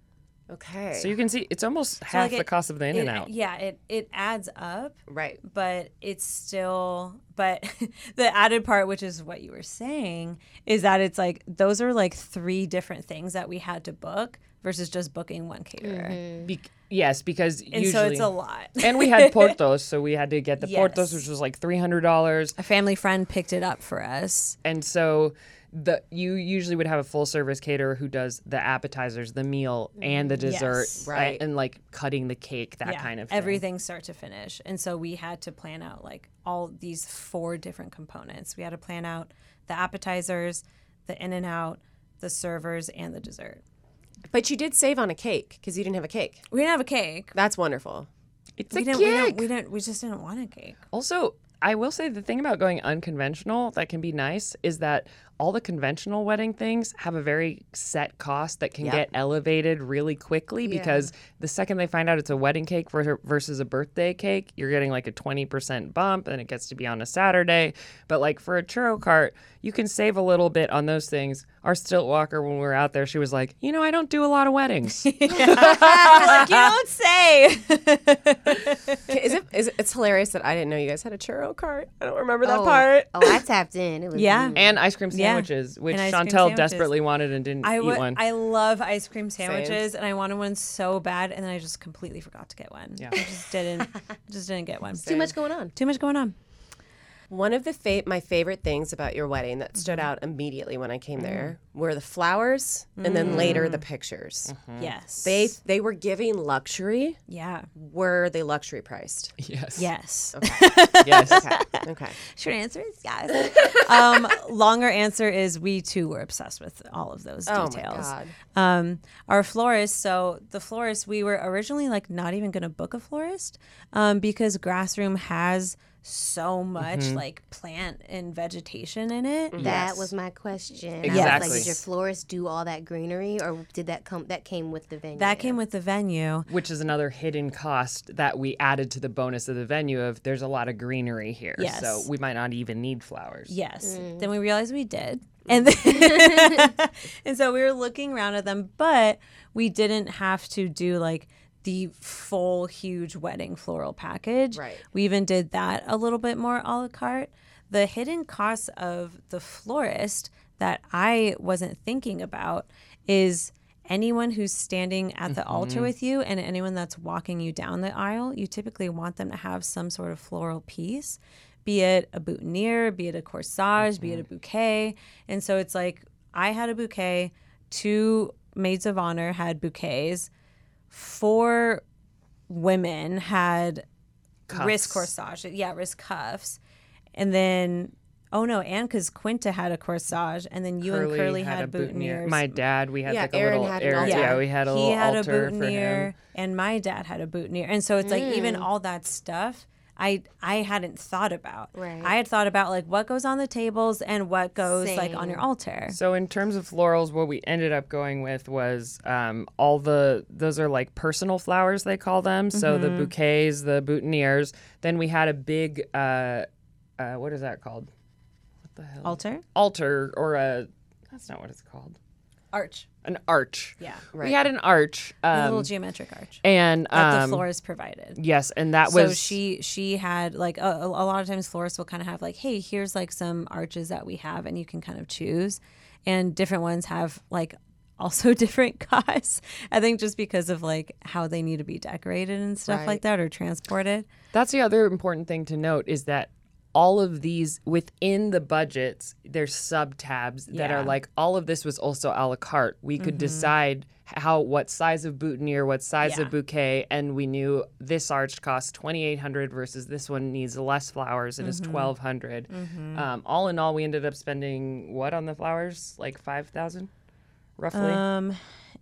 Okay. So you can see it's almost So, half like, the it- cost of the it- In-N-Out. Yeah, it it adds up, right. but it's still but the added part, which is what you were saying, is that it's like those are like three different things that we had to book versus just booking one caterer. Be- yes, because And usually, so it's a lot. and we had portos, so we had to get the Yes. portos, which was like three hundred dollars. A family friend picked it up for us. And so the you usually would have a full service caterer who does the appetizers, the meal, and the dessert, Yes. right? And like cutting the cake, that Yeah, kind of thing. everything start to finish. And so we had to plan out like all these four different components. We had to plan out the appetizers, the In-N-Out, the servers, and the dessert. But you did save on a cake because you didn't have a cake. We didn't have a cake. That's wonderful. It's We a didn't, we cake. didn't. We didn't. We just didn't want a cake. Also, I will say the thing about going unconventional that can be nice is that all the conventional wedding things have a very set cost that can Yep. get elevated really quickly because the second they find out it's a wedding cake ver- versus a birthday cake, you're getting like a twenty percent bump and it gets to be on a Saturday. But like for a churro cart, you can save a little bit on those things. Our stilt walker, when we were out there, she was like, you know, I don't do a lot of weddings. Like, you don't say. Is it, is it? It's hilarious that I didn't know you guys had a churro cart. I don't remember that oh, part. Oh, I tapped in. It was Yeah. huge. And ice cream Yeah. sandwiches, which And ice cream Chantel sandwiches. desperately wanted and didn't I eat would. one. I love ice cream sandwiches, and I wanted one so bad, and then I just completely forgot to get one. Yeah. I just didn't. just didn't get one. Too much going on. Too much going on. One of the fa- my favorite things about your wedding that stood out immediately when I came there were the flowers and then later the pictures. Yes. They they were giving luxury. Yeah. Were they luxury priced? yes. Yes. Yes. Okay. Okay. Short answer is yes. um, longer answer is we too were obsessed with all of those Oh my details. God. Um, our florist, so the florist, we were originally like not even going to book a florist um, because Grassroom has so much like plant and vegetation in it. That Yes. was my question. I was Exactly. like, did your florist do all that greenery, or did that come? That came with the venue. That came with the venue. Which is another hidden cost that we added to the bonus of the venue of there's a lot of greenery here. Yes. So we might not even need flowers. Yes. Then we realized we did. And then, and so we were looking around at them, but we didn't have to do like the full huge wedding floral package. Right. We even did that a little bit more a la carte. The hidden costs of the florist that I wasn't thinking about is anyone who's standing at the altar with you and anyone that's walking you down the aisle, you typically want them to have some sort of floral piece, be it a boutonniere, be it a corsage, be it a bouquet. And so it's like I had a bouquet, two maids of honor had bouquets, four women had cuffs. wrist corsage. Yeah, wrist cuffs. And then, oh no, and because Quinta had a corsage, and then you Curly and Curly had, had, a boutonniere. boutonnieres. My dad, we had Yeah, like a Aaron little had an Aaron- altar. yeah, we had a he little had a altar for boutonniere, him. and my dad had a boutonniere. And so it's like even all that stuff I I hadn't thought about. Right. I had thought about like what goes on the tables and what goes like on your Same. altar. So in terms of florals, what we ended up going with was um, all the those are like personal flowers they call them. So the bouquets, the boutonnieres. Then we had a big uh, uh, what is that called? What the hell? Altar? Altar or a that's not what it's called. Arch. An arch. Yeah. We had an arch. A Um, little geometric arch. and That um, the florist provided. Yes, and that So was she she had like a, a lot of times florists will kind of have like, hey, here's like some arches that we have, and you can kind of choose, and different ones have like also different costs. I think just because of like how they need to be decorated and stuff Right. like that or transported. That's the other important thing to note is that all of these within the budgets, there's sub tabs that Yeah. are like all of this was also a la carte. We could decide how what size of boutonniere, what size Yeah. of bouquet, and we knew this arch costs twenty-eight hundred versus this one needs less flowers. It is twelve hundred. Um, all in all, we ended up spending what on the flowers? Like five thousand, roughly. Um,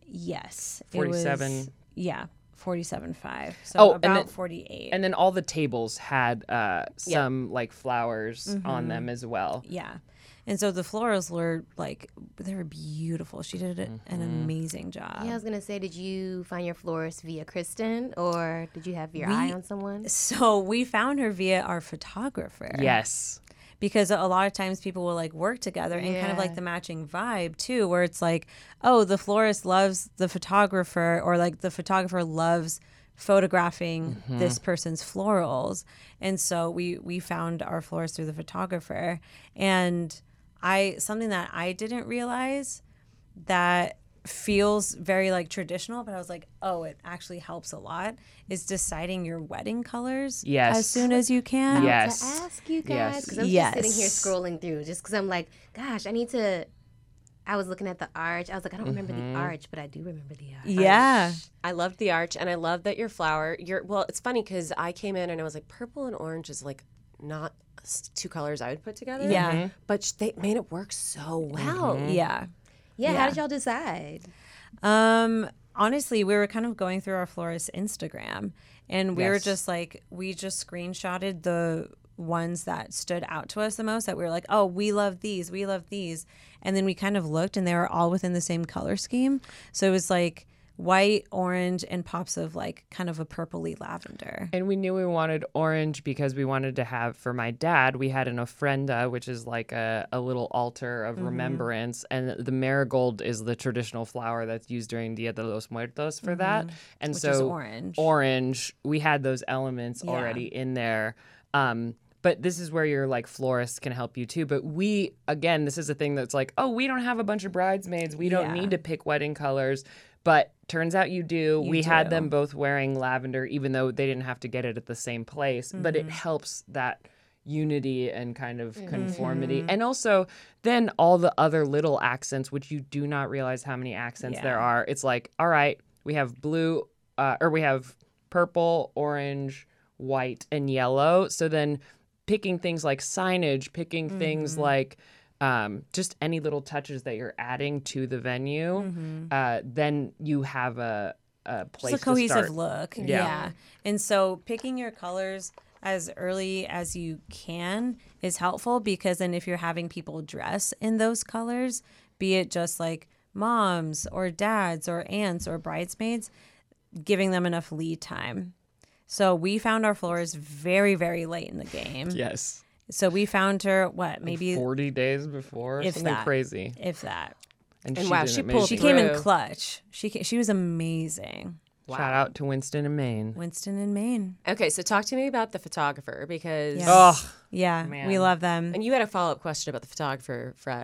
yes, it was- forty-seven. Yeah, forty-seven five. So Oh, and about then- forty-eight. And then all the tables had uh, some like flowers on them as well. Yeah. And so the florals were like, they were beautiful. She did an amazing job. Yeah, I was gonna say, did you find your florist via Kristen, or did you have your eye on someone? So we found her via our photographer. Yes. Because a lot of times people will like work together and kind of like Yeah. the matching vibe too, where it's like, oh, the florist loves the photographer, or like the photographer loves photographing this person's florals. And so we we found our florist through the photographer. And I something that I didn't realize that feels very like traditional, but I was like, oh, it actually helps a lot, is deciding your wedding colors Yes. as soon as you can. Yes. To ask you guys, Yes. because I'm Yes. just sitting here scrolling through, just because I'm like, gosh, I need to. I was looking at the arch. I was like, I don't remember the arch, but I do remember the arch. Yeah. I loved the arch, and I love that your flower. Your well, it's funny because I came in and I was like, purple and orange is like not s- two colors I would put together. Yeah. but sh- they made it work so well. Yeah. Yeah, Yeah. how did y'all decide? Um, honestly, we were kind of going through our florist's Instagram, and we were Yes. just like, we just screenshotted the ones that stood out to us the most, that we were like, oh, we love these, we love these. And then we kind of looked, and they were all within the same color scheme. So it was like white, orange, and pops of like kind of a purpley lavender. And we knew we wanted orange because we wanted to have, for my dad, we had an ofrenda, which is like a, a little altar of remembrance. And the marigold is the traditional flower that's used during Dia de los Muertos for that. And Which so is orange. orange, we had those elements Yeah. already in there. Um, but this is where your like florist can help you too. But we, again, this is a thing that's like, oh, we don't have a bunch of bridesmaids. We don't Yeah. need to pick wedding colors. But turns out you do. You we had do. them both wearing lavender, even though they didn't have to get it at the same place. But Mm-hmm. it helps that unity and kind of conformity. And also then all the other little accents, which you do not realize how many accents there Yeah. are. It's like, all right, we have blue, uh, or we have purple, orange, white, and yellow. So then picking things like signage, picking things like um, just any little touches that you're adding to the venue, uh, then you have a, a place Just a cohesive to start. look. Yeah. Yeah. And so picking your colors as early as you can is helpful, because then if you're having people dress in those colors, be it just like moms or dads or aunts or bridesmaids, giving them enough lead time. So we found our florist very, very late in the game. Yes. So we found her, what, maybe forty days before, if something that. crazy. if that. And, And she wow, did she an pulled amazing She came in Through. clutch. She ca- she was amazing. Shout out to Winston and Maine. Winston and Maine. Okay, so talk to me about the photographer, because Yes. Oh, Yeah, Man. we love them. and you had a follow up question about the photographer, Fred.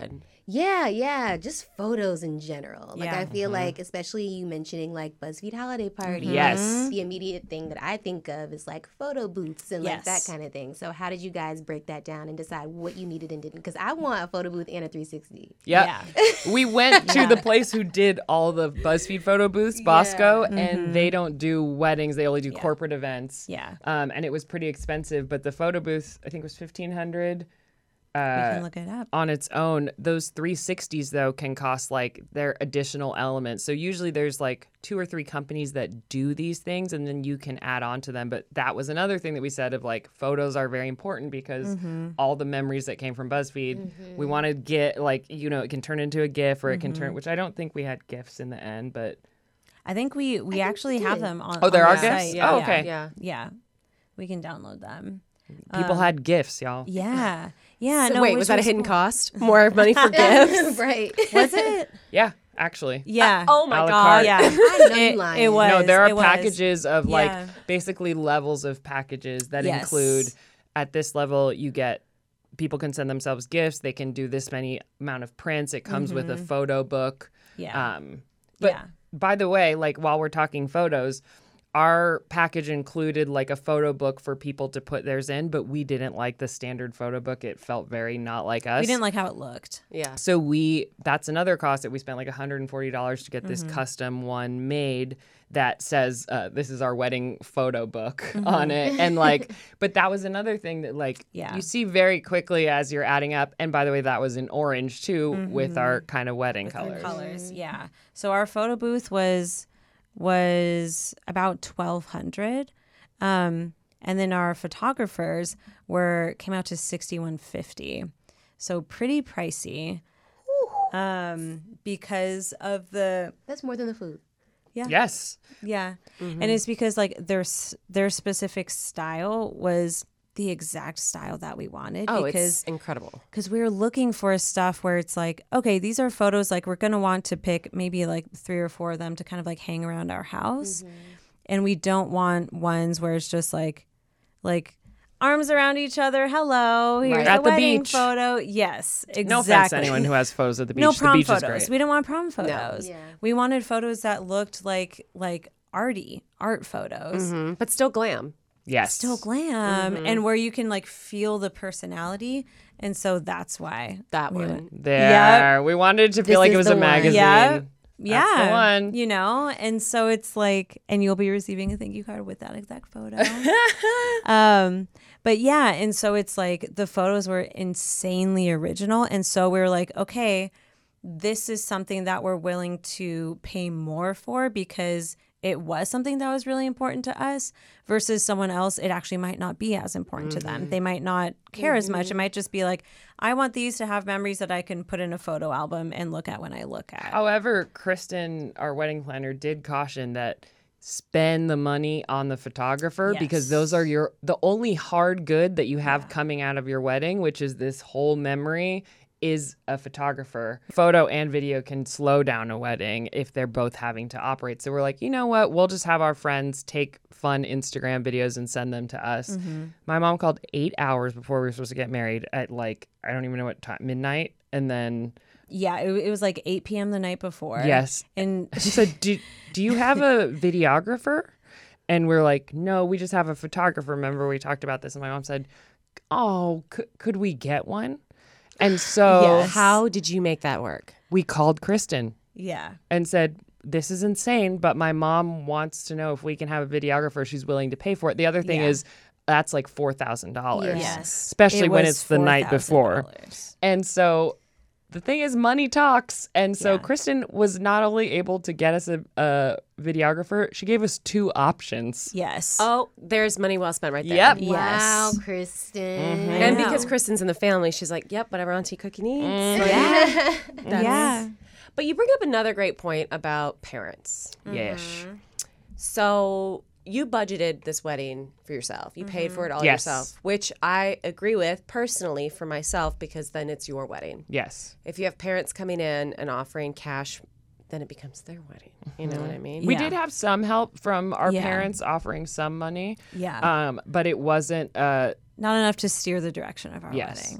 Yeah, yeah, just photos in general. Like Yeah. I feel Mm-hmm. like, especially you mentioning like BuzzFeed holiday parties. Yes. The immediate thing that I think of is like photo booths and like that Yes. kind of thing. So how did you guys break that down and decide what you needed and didn't? Because I want a photo booth and a three sixty. Yep. Yeah. We went to the place who did all the BuzzFeed photo booths, Bosco, Mm-hmm. and they don't do weddings. They only do corporate events. Yeah. Um, and it was pretty expensive, but the photo booth, I think, was fifteen hundred dollars. We can look it up. On its own. Those three sixties though can cost like their additional elements. So usually there's like two or three companies that do these things and then you can add on to them. But that was another thing that we said of like photos are very important because all the memories that came from BuzzFeed, we want to get like, you know, it can turn into a GIF or it can turn, which I don't think we had GIFs in the end, but I think we we actually have them on. Oh, there on are the GIFs? site. Oh, Yeah. okay. Yeah. Yeah, we can download them. people had GIFs, y'all. Yeah, yeah. So no, wait, which was that a hidden cool. cost? More money for gifts? Right. Was it? Yeah, actually. Yeah. Oh my A la god. carte. yeah. I know you It, lying. it was. No, there are it was. packages of like Yeah. basically levels of packages that Yes. include at this level you get people can send themselves gifts, they can do this many amount of prints, it comes with a photo book. Yeah. Um but Yeah. by the way, like while we're talking photos, our package included like a photo book for people to put theirs in, but we didn't like the standard photo book. It felt very not like us. We didn't like how it looked. Yeah. So we that's another cost that we spent like one hundred forty dollars to get this Mm-hmm. custom one made that says uh, this is our wedding photo book Mm-hmm. on it. And like, but that was another thing that like Yeah. you see very quickly as you're adding up. And by the way, that was in orange too with our kind of wedding Mm-hmm. With our colors. colors. Yeah. So our photo booth was was about twelve hundred, um, and then our photographers were came out to sixty one fifty. So pretty pricey, um, because of the That's more than the food. Yes. yeah, and it's because like their s- their specific style was the exact style that we wanted. Oh, because it's incredible. because we were looking for stuff where it's like, okay, these are photos like we're gonna want to pick maybe like three or four of them to kind of like hang around our house, and we don't want ones where it's just like, like arms around each other. Hello, here's Right. a At the wedding beach. photo. Yes, exactly. No offense to anyone who has photos at the beach. No the prom beach photos. is great. We don't want prom photos. Yeah. We wanted photos that looked like like arty art photos. Mhm. But still glam. Yes. Still glam, Mm-hmm. and where you can like feel the personality, and so that's why That we one. went- There. We wanted to feel This like it is was the a one. magazine. Yeah. That's Yeah, the one. you know, and so it's like, and you'll be receiving a thank you card with that exact photo. um, but yeah, and so it's like the photos were insanely original, and so we were like, okay, this is something that we're willing to pay more for because it was something that was really important to us versus someone else it actually might not be as important to them. They might not care as much. It might just be like, I want these to have memories that I can put in a photo album and look at when I look at. However, Kristen, our wedding planner, did caution that spend the money on the photographer because Yes. those are your the only hard good that you have coming out of your wedding, which is this whole memory is a photographer. Photo and video can slow down a wedding if they're both having to operate. So we're like, you know what? We'll just have our friends take fun Instagram videos and send them to us. My mom called eight hours before we were supposed to get married at like, I don't even know what time, midnight. And then, Yeah, it, it was like eight p.m. the night before. yes. And She said, do, do you have a videographer? And we're like, no, we just have a photographer. Remember we talked about this? And my mom said, oh, could, could we get one? And so Yes. How did you make that work? we called Kristen yeah. and said, this is insane, but my mom wants to know if we can have a videographer. She's willing to pay for it. The other thing Yeah. is that's like four thousand dollars. Yes. Especially It when was it's the night before. four thousand dollars. And so the thing is, money talks. And so Yeah. Kristen was not only able to get us a, a videographer, she gave us two options. Yes. Oh, there's money well spent right there. Yep. Yes. Wow, Kristen. And know. because Kristen's in the family, she's like, yep, whatever Auntie Cookie needs. Yeah. That's- yeah. But you bring up another great point about parents. Yes. So you budgeted this wedding for yourself. You paid for it all Yes. yourself, which I agree with personally for myself because then it's your wedding. Yes. If you have parents coming in and offering cash, then it becomes their wedding. You know what I mean? We Yeah. did have some help from our Yeah. parents offering some money. Yeah. Um, but it wasn't uh Not enough to steer the direction of our Yes. wedding.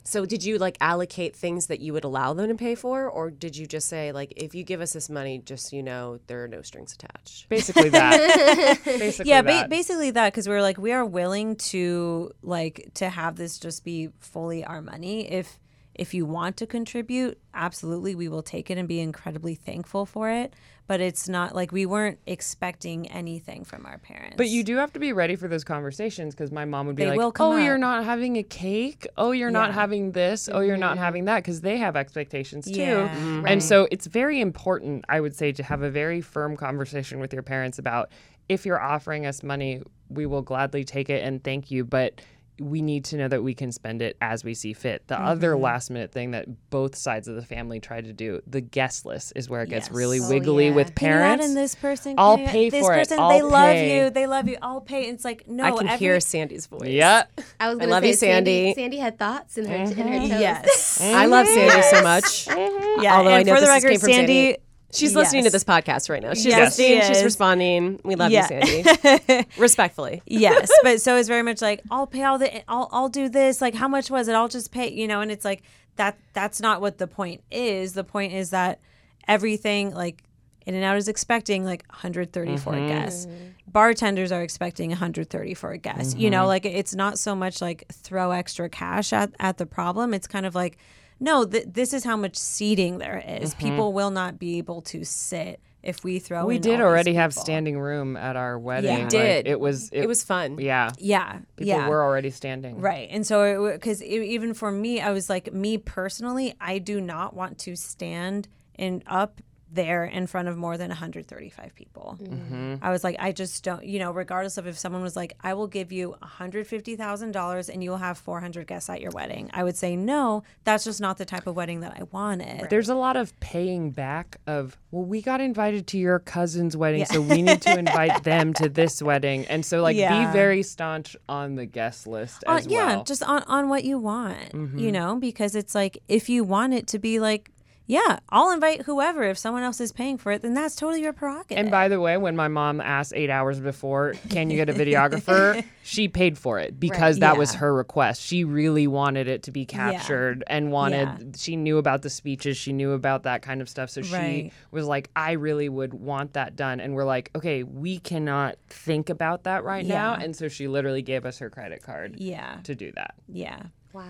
So did you like allocate things that you would allow them to pay for, or did you just say like, if you give us this money, just so you know, there are no strings attached? Basically that. Basically yeah, ba- that. basically that, because we were like, we are willing to like to have this just be fully our money. If if you want to contribute, absolutely, we will take it and be incredibly thankful for it. But it's not like we weren't expecting anything from our parents. But you do have to be ready for those conversations, because my mom would be They like, will come oh, you're up. not having a cake? Oh, you're not Yeah. having this? Oh, you're not having that? Because they have expectations too. Yeah. And Right. so it's very important, I would say, to have a very firm conversation with your parents about, if you're offering us money, we will gladly take it and thank you. But we need to know that we can spend it as we see fit. The other Mm-hmm. last minute thing that both sides of the family try to do, the guest list, is where it gets Yes. really Oh, wiggly yeah. with Can you add parents. in this person? I'll Can you add pay this for it. person? I'll they love pay. you. They love you. I'll pay. It's like no. I can every, hear Sandy's voice. Yeah. I was I gonna love say you, Sandy. Sandy had thoughts in her in her toes. Yes. I love Sandy so much. Yeah. Although I and know for the this record, came from Sandy. Sandy. She's listening to Yes. this podcast right now. She's Yes, listening. she She's is. responding. We love Yeah. you, Sandy. Respectfully. Yes, but so it's very much like I'll pay all the I'll I'll do this. Like how much was it? I'll just pay, you know, and it's like that that's not what the point is. The point is that everything like In-N-Out is expecting like one hundred thirty-four Mm-hmm. guests. Bartenders are expecting one hundred thirty-four guests. You Mm-hmm. know, like it's not so much like throw extra cash at, at the problem. It's kind of like, no, th- this is how much seating there is. People will not be able to sit if we throw We in did all already these have people. standing room at our wedding. Yeah. Like, Did. it was It was fun. Yeah. Yeah. People yeah. were already standing. Right. And so, because even for me, I was like, me personally, I do not want to stand in up there in front of more than one hundred thirty-five people. Mm-hmm. I was like, I just don't, you know, regardless of if someone was like, I will give you one hundred fifty thousand dollars and you will have four hundred guests at your wedding. I would say, no, that's just not the type of wedding that I wanted. There's a lot of paying back of, well, we got invited to your cousin's wedding, so we need to invite them to this wedding. And so, like, Yeah. be very staunch on the guest list Uh, as yeah, well. Mm-hmm. just on, on what you want, you know, because it's like, if you want it to be like, yeah, I'll invite whoever. If someone else is paying for it, then that's totally your prerogative. And by the way, when my mom asked eight hours before, can you get a videographer? She paid for it because Right. that was Yeah. her request. She really wanted it to be captured and wanted, Yeah. she knew about the speeches. She knew about that kind of stuff. So she Right. was like, I really would want that done. And we're like, okay, we cannot think about that right now. Yeah. And so she literally gave us her credit card yeah, to do that. yeah. Wow.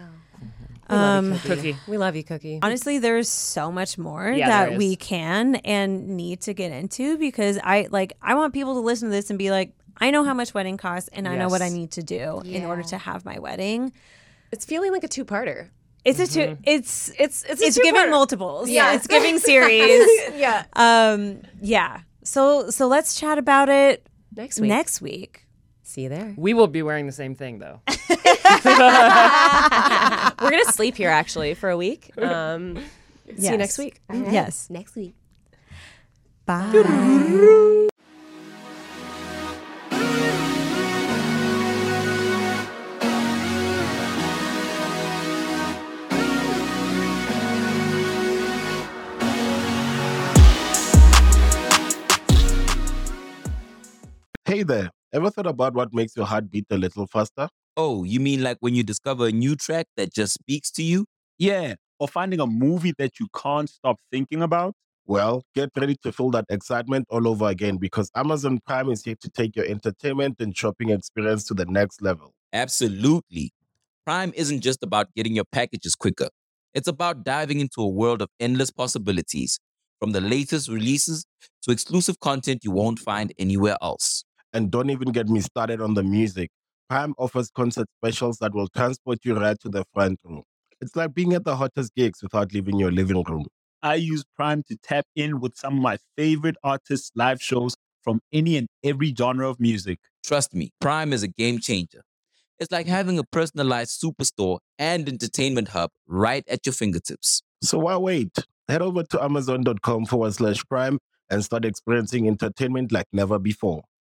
Um, Cookie. We love you, Cookie. honestly, there's so much more Yeah, that there we is. can and need to get into because I like I want people to listen to this and be like, I know how much wedding costs and I know what I Yes. need to do in order to have my wedding. It's feeling like a two-parter. It's a two. It's It's it's a it's giving two-parter. multiples. Yeah. It's giving series. Yeah. Um. Yeah. So so let's chat about it Next week. next week. See you there. We will be wearing the same thing, though. We're gonna sleep here actually for a week. Um, See you Yes. next week. All right. Yes. Next week. Bye. Hey there, ever thought about what makes your heart beat a little faster? Oh, you mean like when you discover a new track that just speaks to you? Yeah. Or finding a movie that you can't stop thinking about. Well, get ready to feel that excitement all over again because Amazon Prime is here to take your entertainment and shopping experience to the next level. Absolutely. Prime isn't just about getting your packages quicker. It's about diving into a world of endless possibilities, from the latest releases to exclusive content you won't find anywhere else. And don't even get me started on the music. Prime offers concert specials that will transport you right to the front row. It's like being at the hottest gigs without leaving your living room. I use Prime to tap in with some of my favorite artists' live shows from any and every genre of music. Trust me, Prime is a game changer. It's like having a personalized superstore and entertainment hub right at your fingertips. So why wait? Head over to amazon.com forward slash prime and start experiencing entertainment like never before.